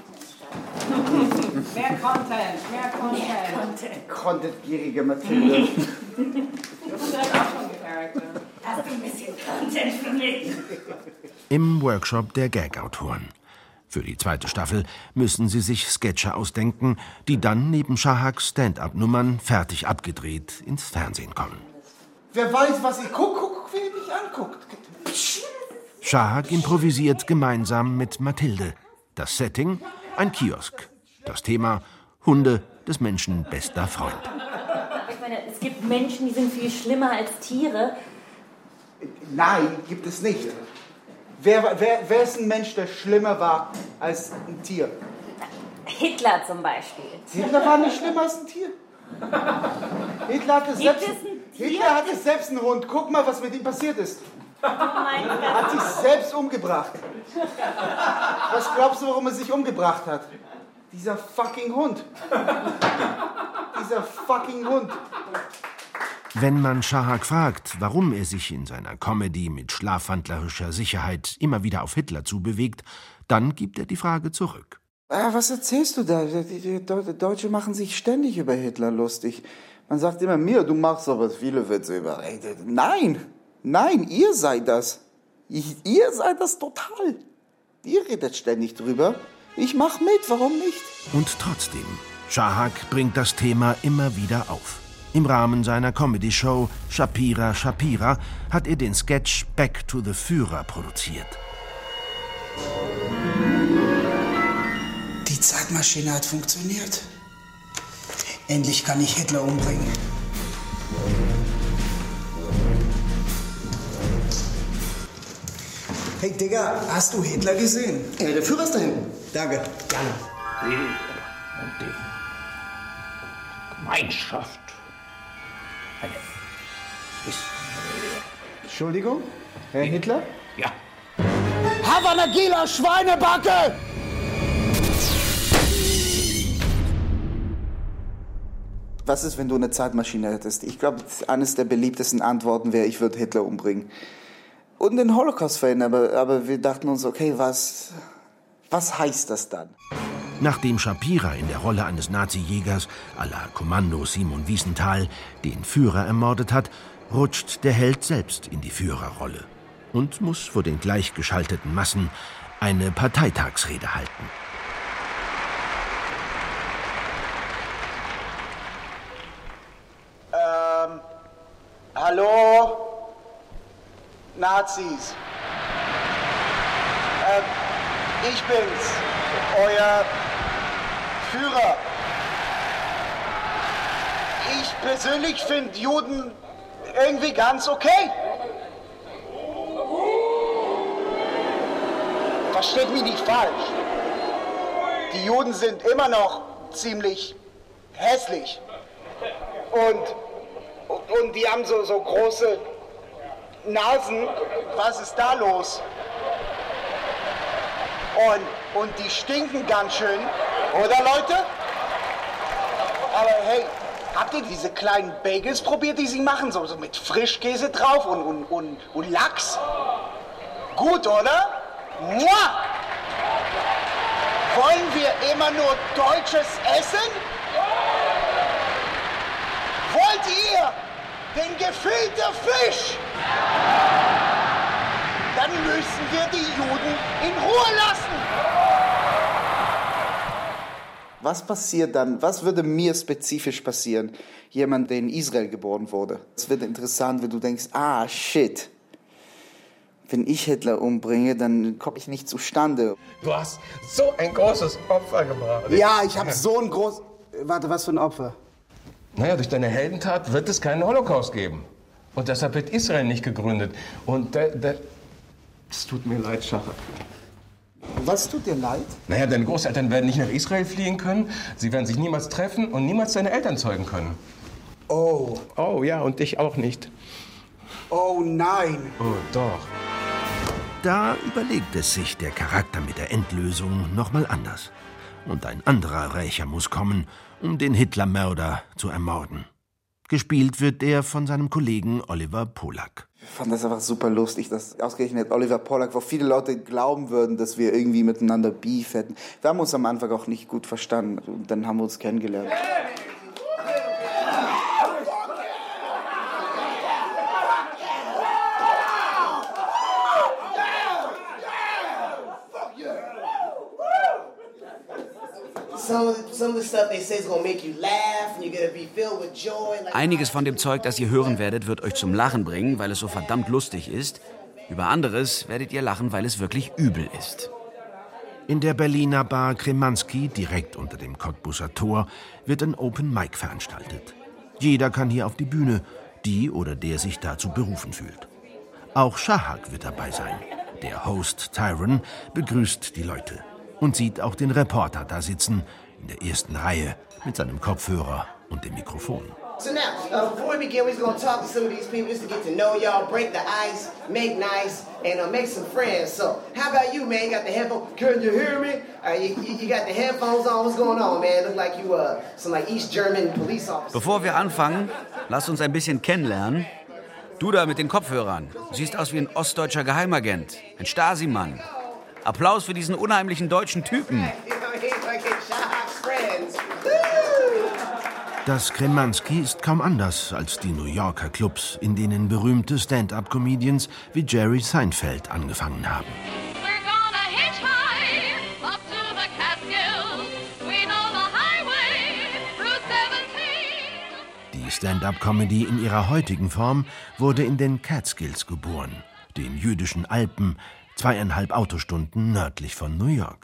Mehr Content, mehr Content. Contentgierige Mathilde. Du bist auch schon Charakter. Hast du ein bisschen Content für mich? Im Workshop der Gag-Autoren. Für die zweite Staffel müssen sie sich Sketche ausdenken, die dann neben Shahaks Stand-up-Nummern fertig abgedreht ins Fernsehen kommen. Wer weiß, was ich guck, wer mich anguckt. Shahak improvisiert gemeinsam mit Mathilde. Das Setting: ein Kiosk. Das Thema: Hunde des Menschen bester Freund. meine, es gibt Menschen, die sind viel schlimmer als Tiere. Nein, gibt es nicht. Wer ist ein Mensch, der schlimmer war als ein Tier? Hitler zum Beispiel. Hitler war nicht schlimmer als ein Tier. Hitler hatte selbst einen Hund. Guck mal, was mit ihm passiert ist. Er hat sich selbst umgebracht. Was glaubst du, warum er sich umgebracht hat? Dieser fucking Hund. Dieser fucking Hund. Wenn man Shahak fragt, warum er sich in seiner Comedy mit schlafwandlerischer Sicherheit immer wieder auf Hitler zubewegt, dann gibt er die Frage zurück. Was erzählst du da? Die Deutsche machen sich ständig über Hitler lustig. Man sagt immer mir, du machst aber viele Witze über. Nein, ihr seid das. Ihr seid das total. Ihr redet ständig drüber. Ich mach mit, warum nicht? Und trotzdem, Shahak bringt das Thema immer wieder auf. Im Rahmen seiner Comedy-Show Shapira Shapira hat er den Sketch Back to the Führer produziert. Die Zeitmaschine hat funktioniert. Endlich kann ich Hitler umbringen. Hey Digga, hast du Hitler gesehen? Ja, der Führer ist da hinten. Danke. Gerne. Und die Gemeinschaft. Entschuldigung, Herr Hitler? Ja. Hava Nagila, Schweinebacke! Was ist, wenn du eine Zeitmaschine hättest? Ich glaube, eines der beliebtesten Antworten wäre, ich würde Hitler umbringen. Und den Holocaust verhindern, aber wir dachten uns, okay, was heißt das dann? Nachdem Shapira in der Rolle eines Nazi-Jägers à la Kommando Simon Wiesenthal den Führer ermordet hat, rutscht der Held selbst in die Führerrolle und muss vor den gleichgeschalteten Massen eine Parteitagsrede halten. Hallo? Nazis. Ich bin's, euer Führer. Ich persönlich finde Juden irgendwie ganz okay. Versteht mich nicht falsch. Die Juden sind immer noch ziemlich hässlich. Und die haben so große Nasen. Was ist da los? Und die stinken ganz schön, oder Leute? Aber hey, habt ihr diese kleinen Bagels probiert, die sie machen? So mit Frischkäse drauf und Lachs? Gut, oder? Mua! Wollen wir immer nur deutsches Essen? Wollt ihr den gefüllten Fisch? Dann müssen wir die Juden in Ruhe lassen. Was passiert dann? Was würde mir spezifisch passieren? Jemand, der in Israel geboren wurde. Es wird interessant, wenn du denkst, shit. Wenn ich Hitler umbringe, dann komme ich nicht zustande. Du hast so ein großes Opfer gebracht. Ja, ich habe so ein großes... Warte, was für ein Opfer? Naja, durch deine Heldentat wird es keinen Holocaust geben. Und deshalb wird Israel nicht gegründet. Und es tut mir leid, Shahak. Was tut dir leid? Naja, deine Großeltern werden nicht nach Israel fliehen können. Sie werden sich niemals treffen und niemals deine Eltern zeugen können. Oh. Oh ja, und dich auch nicht. Oh nein. Oh doch. Da überlegt es sich der Charakter mit der Endlösung nochmal anders. Und ein anderer Rächer muss kommen, um den Hitlermörder zu ermorden. Gespielt wird er von seinem Kollegen Oliver Polak. Ich fand das einfach super lustig, dass ausgerechnet Oliver Polak, wo viele Leute glauben würden, dass wir irgendwie miteinander Beef hätten. Wir haben uns am Anfang auch nicht gut verstanden und dann haben wir uns kennengelernt. Einiges von dem Zeug, das ihr hören werdet, wird euch zum Lachen bringen, weil es so verdammt lustig ist. Über anderes werdet ihr lachen, weil es wirklich übel ist. In der Berliner Bar Kremanski, direkt unter dem Cottbusser Tor, wird ein Open Mic veranstaltet. Jeder kann hier auf die Bühne, die oder der sich dazu berufen fühlt. Auch Shahak wird dabei sein. Der Host Tyron begrüßt die Leute und sieht auch den Reporter da sitzen, in der ersten Reihe, mit seinem Kopfhörer und dem Mikrofon. So now, before we begin, we're just gonna talk to some of these people just to get to know y'all, break the ice, make nice, and make some friends. So, how about you, man? You got the headphones? Can you hear me? You got the headphones on? What's going on, man? Look like you some like East German police officer. Bevor wir anfangen, lass uns ein bisschen kennenlernen. Du da mit den Kopfhörern. Siehst aus wie ein ostdeutscher Geheimagent. Ein Stasi-Mann. Applaus für diesen unheimlichen deutschen Typen. Das Kremanski ist kaum anders als die New Yorker Clubs, in denen berühmte Stand-up-Comedians wie Jerry Seinfeld angefangen haben. Die Stand-up-Comedy in ihrer heutigen Form wurde in den Catskills geboren, den jüdischen Alpen, 2,5 Autostunden nördlich von New York.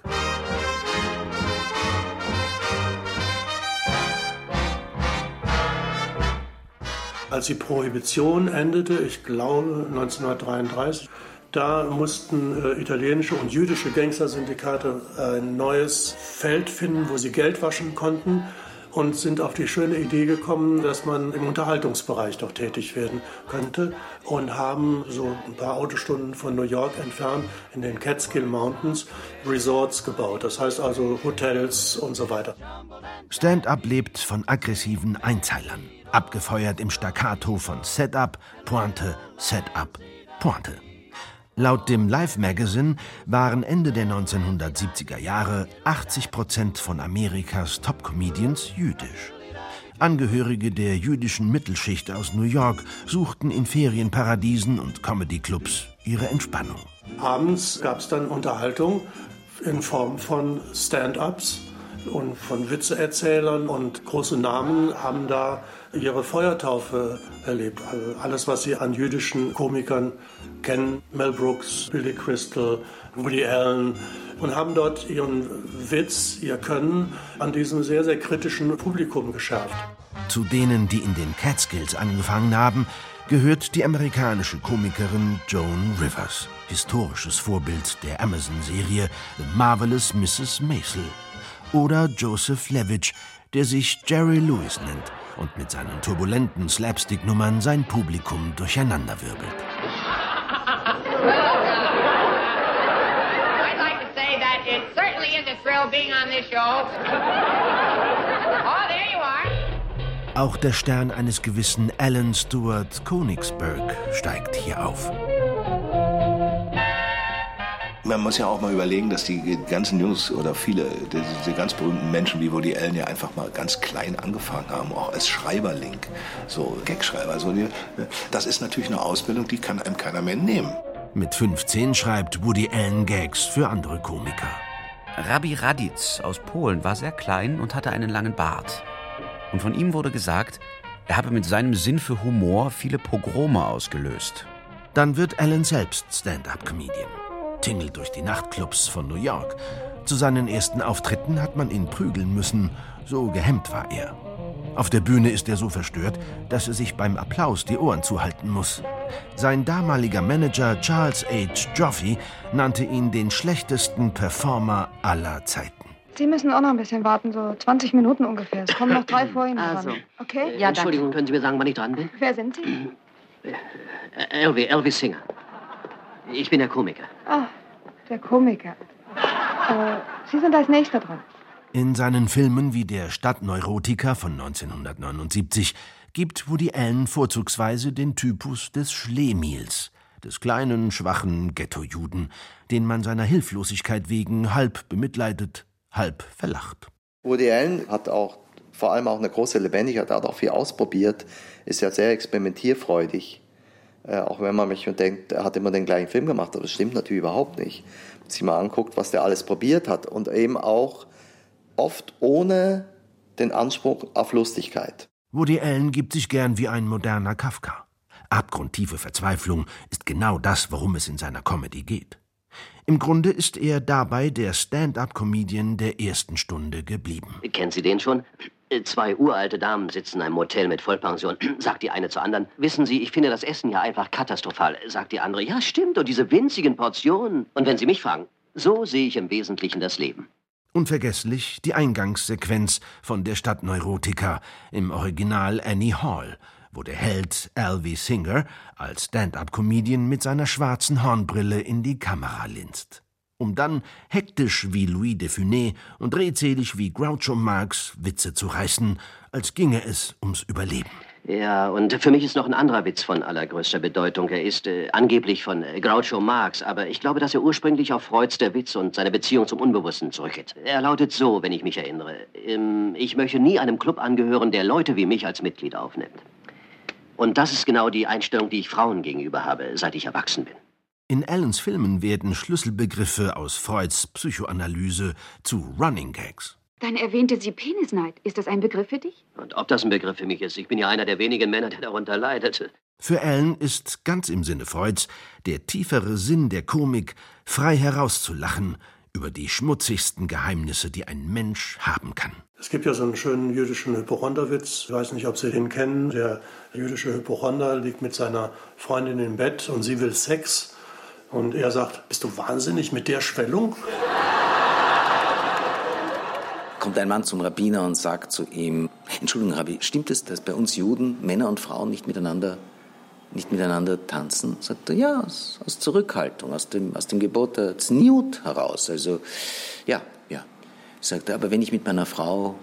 Als die Prohibition endete, ich glaube 1933, da mussten italienische und jüdische Gangstersyndikate ein neues Feld finden, wo sie Geld waschen konnten und sind auf die schöne Idee gekommen, dass man im Unterhaltungsbereich doch tätig werden könnte und haben so ein paar Autostunden von New York entfernt in den Catskill Mountains Resorts gebaut. Das heißt also Hotels und so weiter. Stand-up lebt von aggressiven Einzeilern. Abgefeuert im Staccato von Setup, Pointe, Setup, Pointe. Laut dem Life Magazine waren Ende der 1970er Jahre 80% von Amerikas Top-Comedians jüdisch. Angehörige der jüdischen Mittelschicht aus New York suchten in Ferienparadiesen und Comedy-Clubs ihre Entspannung. Abends gab es dann Unterhaltung in Form von Stand-ups und von Witzeerzählern, und große Namen haben da ihre Feuertaufe erlebt. Also alles, was sie an jüdischen Komikern kennen, Mel Brooks, Billy Crystal, Woody Allen, und haben dort ihren Witz, ihr Können an diesem sehr, sehr kritischen Publikum geschärft. Zu denen, die in den Catskills angefangen haben, gehört die amerikanische Komikerin Joan Rivers, historisches Vorbild der Amazon-Serie The Marvelous Mrs. Maisel. Oder Joseph Levitch, der sich Jerry Lewis nennt und mit seinen turbulenten Slapstick-Nummern sein Publikum durcheinanderwirbelt. I'd like to say that it certainly is a thrill being on this show. Oh, there you are. Auch der Stern eines gewissen Alan Stewart Königsberg steigt hier auf. Man muss ja auch mal überlegen, dass die ganzen Jungs oder viele, diese ganz berühmten Menschen wie Woody Allen ja einfach mal ganz klein angefangen haben, auch als Schreiberling, so Gagschreiber. Das ist natürlich eine Ausbildung, die kann einem keiner mehr nehmen. Mit 15 schreibt Woody Allen Gags für andere Komiker. Rabbi Raditz aus Polen war sehr klein und hatte einen langen Bart. Und von ihm wurde gesagt, er habe mit seinem Sinn für Humor viele Pogrome ausgelöst. Dann wird Allen selbst Stand-up-Comedian. Tingelt durch die Nachtclubs von New York. Zu seinen ersten Auftritten hat man ihn prügeln müssen, so gehemmt war er. Auf der Bühne ist er so verstört, dass er sich beim Applaus die Ohren zuhalten muss. Sein damaliger Manager Charles H. Joffe nannte ihn den schlechtesten Performer aller Zeiten. Sie müssen auch noch ein bisschen warten, so 20 Minuten ungefähr. Es kommen noch 3 vor Ihnen dran. Okay? Ja, Entschuldigung, können Sie mir sagen, wann ich dran bin? Wer sind Sie? Elvis Singer. Ich bin der Komiker. Ah, der Komiker. Sie sind als Nächster dran. In seinen Filmen wie der Stadtneurotiker von 1979 gibt Woody Allen vorzugsweise den Typus des Schlemiels, des kleinen, schwachen Ghetto-Juden, den man seiner Hilflosigkeit wegen halb bemitleidet, halb verlacht. Woody Allen hat auch vor allem auch eine große Lebendigkeit, hat auch viel ausprobiert, ist ja sehr experimentierfreudig. Auch wenn man mich denkt, er hat immer den gleichen Film gemacht, aber das stimmt natürlich überhaupt nicht. Wenn man sich mal anguckt, was der alles probiert hat, und eben auch oft ohne den Anspruch auf Lustigkeit. Woody Allen gibt sich gern wie ein moderner Kafka. Abgrundtiefe Verzweiflung ist genau das, worum es in seiner Comedy geht. Im Grunde ist er dabei der Stand-up-Comedian der ersten Stunde geblieben. Kennen Sie den schon? 2 uralte Damen sitzen in einem Hotel mit Vollpension. Sagt die eine zur anderen, wissen Sie, ich finde das Essen ja einfach katastrophal. Sagt die andere, ja stimmt, und diese winzigen Portionen. Und wenn Sie mich fragen, so sehe ich im Wesentlichen das Leben. Unvergesslich die Eingangssequenz von Der Stadt Neurotica, im Original Annie Hall, wo der Held Alvy Singer als Stand-up-Comedian mit seiner schwarzen Hornbrille in die Kamera linst, um dann hektisch wie Louis de Funès und redselig wie Groucho Marx Witze zu reißen, als ginge es ums Überleben. Ja, und für mich ist noch ein anderer Witz von allergrößter Bedeutung. Er ist angeblich von Groucho Marx, aber ich glaube, dass er ursprünglich auf Freuds Der Witz und seine Beziehung zum Unbewussten zurückgeht. Er lautet so, wenn ich mich erinnere. Ich möchte nie einem Club angehören, der Leute wie mich als Mitglied aufnimmt. Und das ist genau die Einstellung, die ich Frauen gegenüber habe, seit ich erwachsen bin. In Allens Filmen werden Schlüsselbegriffe aus Freuds Psychoanalyse zu Running Gags. Dann erwähnte sie Penisneid. Ist das ein Begriff für dich? Und ob das ein Begriff für mich ist, ich bin ja einer der wenigen Männer, der darunter leidet. Für Allen ist, ganz im Sinne Freuds, der tiefere Sinn der Komik, frei herauszulachen über die schmutzigsten Geheimnisse, die ein Mensch haben kann. Es gibt ja so einen schönen jüdischen Hypochonderwitz. Ich weiß nicht, ob Sie den kennen. Der jüdische Hypochonder liegt mit seiner Freundin im Bett und sie will Sex. Und er sagt, bist du wahnsinnig mit der Schwellung? Kommt ein Mann zum Rabbiner und sagt zu ihm, Entschuldigung, Rabbi, stimmt es, dass bei uns Juden Männer und Frauen nicht miteinander tanzen? Sagt er, ja, aus Zurückhaltung, aus dem Gebot der Zniut heraus. Also, ja. Sagt er, aber wenn ich mit meiner Frau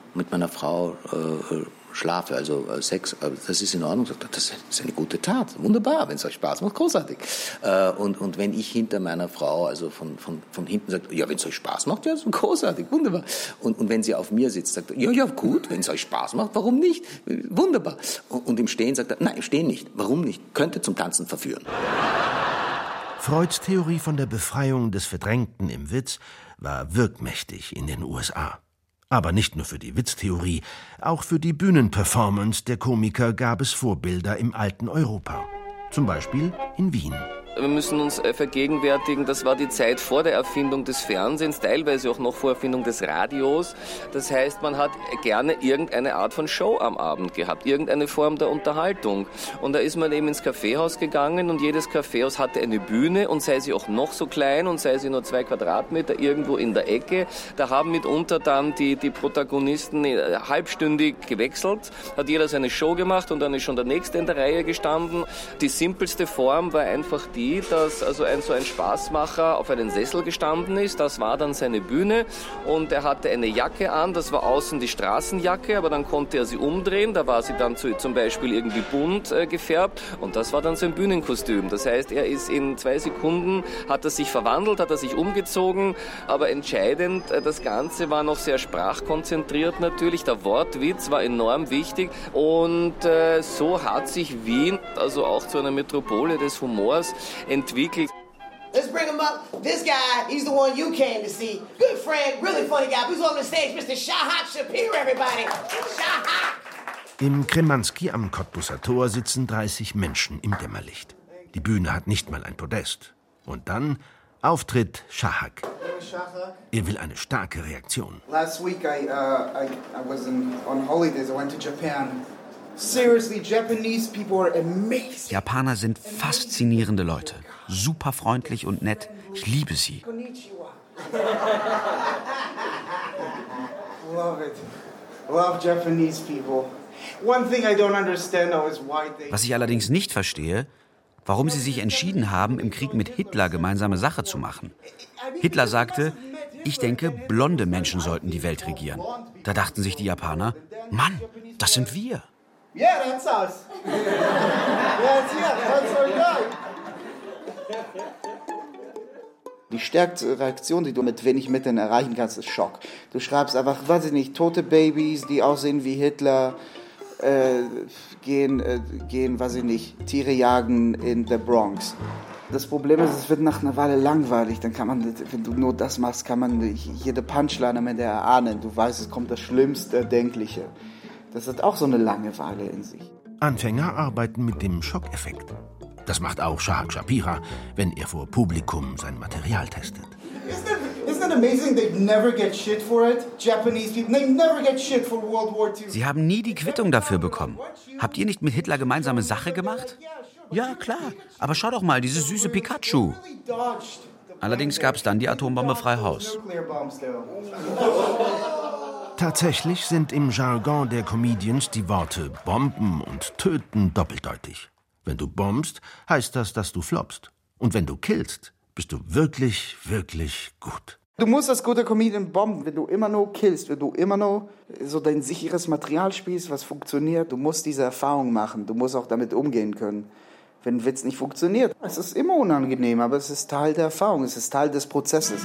schlafe, also Sex, das ist in Ordnung. Sagt er, das ist eine gute Tat, wunderbar, wenn es euch Spaß macht, großartig. Und wenn ich hinter meiner Frau, also von hinten sage, ja, wenn es euch Spaß macht, ja, so großartig, wunderbar. Und wenn sie auf mir sitzt, sagt er, ja, gut, wenn es euch Spaß macht, warum nicht? Wunderbar. Und im Stehen sagt er, nein, im Stehen nicht. Warum nicht? Könnte zum Tanzen verführen. Freuds Theorie von der Befreiung des Verdrängten im Witz war wirkmächtig in den USA. Aber nicht nur für die Witztheorie, auch für die Bühnenperformance der Komiker gab es Vorbilder im alten Europa. Zum Beispiel in Wien. Wir müssen uns vergegenwärtigen, das war die Zeit vor der Erfindung des Fernsehens, teilweise auch noch vor Erfindung des Radios. Das heißt, man hat gerne irgendeine Art von Show am Abend gehabt, irgendeine Form der Unterhaltung. Und da ist man eben ins Kaffeehaus gegangen und jedes Kaffeehaus hatte eine Bühne und sei sie auch noch so klein und sei sie nur 2 Quadratmeter irgendwo in der Ecke. Da haben mitunter dann die Protagonisten halbstündig gewechselt, hat jeder seine Show gemacht und dann ist schon der Nächste in der Reihe gestanden. Die simpelste Form war einfach die, dass also so ein Spaßmacher auf einen Sessel gestanden ist. Das war dann seine Bühne und er hatte eine Jacke an, das war außen die Straßenjacke, aber dann konnte er sie umdrehen, da war sie dann zum Beispiel irgendwie bunt gefärbt und das war dann sein Bühnenkostüm. Das heißt, er ist in 2 Sekunden, hat er sich verwandelt, hat er sich umgezogen, aber entscheidend, das Ganze war noch sehr sprachkonzentriert natürlich, der Wortwitz war enorm wichtig und so hat sich Wien also auch zu einer Metropole des Humors entwickelt. Let's bring him up. This guy, he's the one you came to see. Good friend, really funny guy. Please welcome to the stage, Mr. Shahat Shapiro, everybody. Shahat! Im Kremanski am Cottbusser Tor sitzen 30 Menschen im Dämmerlicht. Die Bühne hat nicht mal ein Podest. Und dann Auftritt Shahak. Er will eine starke Reaktion. Last week I was on holidays. I went to Japan. Seriously, Japanese people are amazing. Japaner sind faszinierende Leute. Super freundlich und nett. Ich liebe sie. Love it. Love Japanese people. One thing I don't understand though is why they... Was ich allerdings nicht verstehe, warum sie sich entschieden haben, im Krieg mit Hitler gemeinsame Sache zu machen. Hitler sagte, ich denke, blonde Menschen sollten die Welt regieren. Da dachten sich die Japaner, Mann, das sind wir. Yeah, that's us. That's our guy. Die stärkste Reaktion, die du mit wenig Mitteln erreichen kannst, ist Schock. Du schreibst einfach, weiß ich nicht, tote Babys, die aussehen wie Hitler, gehen, weiß ich nicht, Tiere jagen in der Bronx. Das Problem ist, es wird nach einer Weile langweilig. Dann kann man, wenn du nur das machst, kann man jede Punchline am Ende erahnen. Du weißt, es kommt das Schlimmste Erdenkliche. Das hat auch so eine Langeweile in sich. Anfänger arbeiten mit dem Schockeffekt. Das macht auch Shahak Shapira, wenn er vor Publikum sein Material testet. Isn't it amazing they never get shit for it? Japanese people, they never get shit for World War II. Sie haben nie die Quittung dafür bekommen. Habt ihr nicht mit Hitler gemeinsame Sache gemacht? Ja, klar. Aber schau doch mal, dieses süße Pikachu. Allerdings gab es dann die Atombombe frei Haus. Tatsächlich sind im Jargon der Comedians die Worte Bomben und Töten doppeldeutig. Wenn du bombst, heißt das, dass du floppst. Und wenn du killst, bist du wirklich, wirklich gut. Du musst als guter Comedian bomben, wenn du immer nur killst, wenn du immer nur so dein sicheres Material spielst, was funktioniert. Du musst diese Erfahrung machen, du musst auch damit umgehen können. Wenn ein Witz nicht funktioniert, es ist immer unangenehm, aber es ist Teil der Erfahrung, es ist Teil des Prozesses.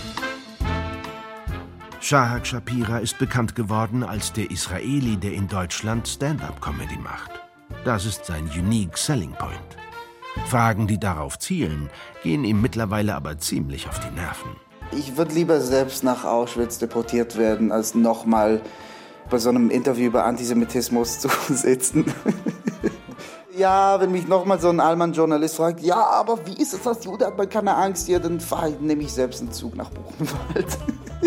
Shahak Shapira ist bekannt geworden als der Israeli, der in Deutschland Stand-up-Comedy macht. Das ist sein unique selling point. Fragen, die darauf zielen, gehen ihm mittlerweile aber ziemlich auf die Nerven. Ich würde lieber selbst nach Auschwitz deportiert werden, als nochmal bei so einem Interview über Antisemitismus zu sitzen. Ja, wenn mich nochmal so ein Allmann-Journalist fragt, ja, aber wie ist es als Jude, hat man keine Angst? Ja, dann nehme ich selbst einen Zug nach Buchenwald.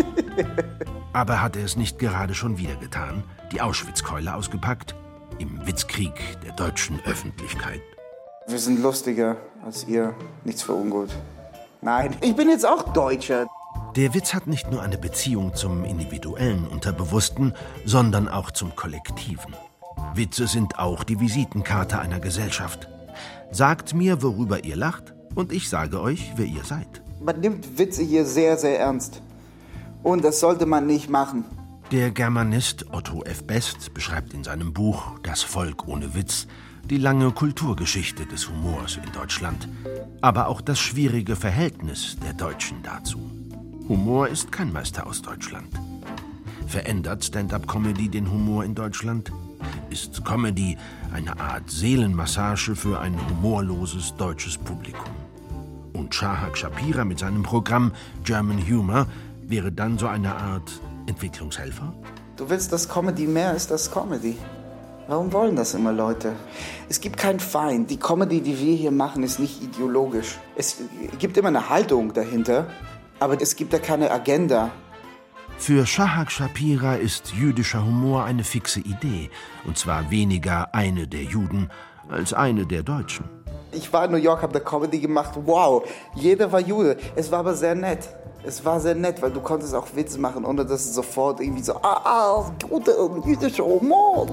Aber hat er es nicht gerade schon wieder getan? Die Auschwitz-Keule ausgepackt? Im Witzkrieg der deutschen Öffentlichkeit. Wir sind lustiger als ihr. Nichts für ungut. Nein, ich bin jetzt auch Deutscher. Der Witz hat nicht nur eine Beziehung zum individuellen Unterbewussten, sondern auch zum Kollektiven. Witze sind auch die Visitenkarte einer Gesellschaft. Sagt mir, worüber ihr lacht, und ich sage euch, wer ihr seid. Man nimmt Witze hier sehr, sehr ernst. Und das sollte man nicht machen. Der Germanist Otto F. Best beschreibt in seinem Buch »Das Volk ohne Witz« die lange Kulturgeschichte des Humors in Deutschland, aber auch das schwierige Verhältnis der Deutschen dazu. Humor ist kein Meister aus Deutschland. Verändert Stand-up-Comedy den Humor in Deutschland? Ist Comedy eine Art Seelenmassage für ein humorloses deutsches Publikum? Und Shahak Shapira mit seinem Programm German Humor wäre dann so eine Art Entwicklungshelfer? Du willst, dass Comedy mehr ist als Comedy. Warum wollen das immer Leute? Es gibt keinen Feind. Die Comedy, die wir hier machen, ist nicht ideologisch. Es gibt immer eine Haltung dahinter, aber es gibt ja keine Agenda. Für Shahak Shapira ist jüdischer Humor eine fixe Idee. Und zwar weniger eine der Juden als eine der Deutschen. Ich war in New York, habe da Comedy gemacht. Wow, jeder war Jude. Es war aber sehr nett. Es war sehr nett, weil du konntest auch Witze machen, ohne dass es sofort irgendwie so, guter jüdischer Humor.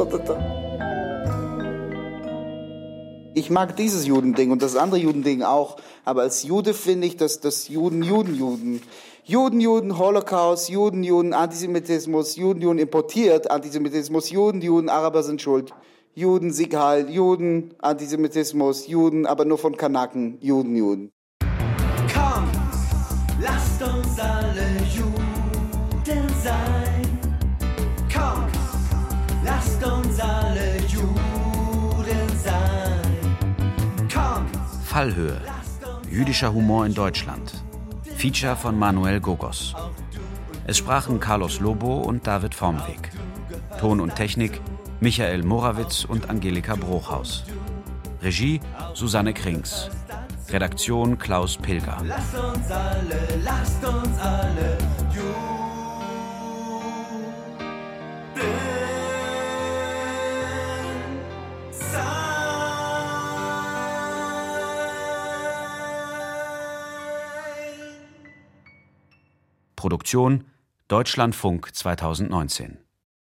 Ich mag dieses Judending und das andere Judending auch. Aber als Jude finde ich, dass das Juden, Holocaust, Juden, Antisemitismus, Juden importiert, Antisemitismus, Juden, Araber sind schuld. Juden, Sieg, Juden, Antisemitismus, Juden, aber nur von Kanaken, Juden. Komm, lasst uns alle Juden sein. Komm, lasst uns alle Juden sein. Komm. Fallhöhe. Jüdischer Humor in Deutschland. Feature von Manuel Gogos. Es sprachen Carlos Lobo und David Vormweg. Ton und Technik Michael Morawitz und Angelika Bruchhaus. Regie Susanne Krings. Redaktion Klaus Pilger. Lasst uns alle Produktion Deutschlandfunk 2019.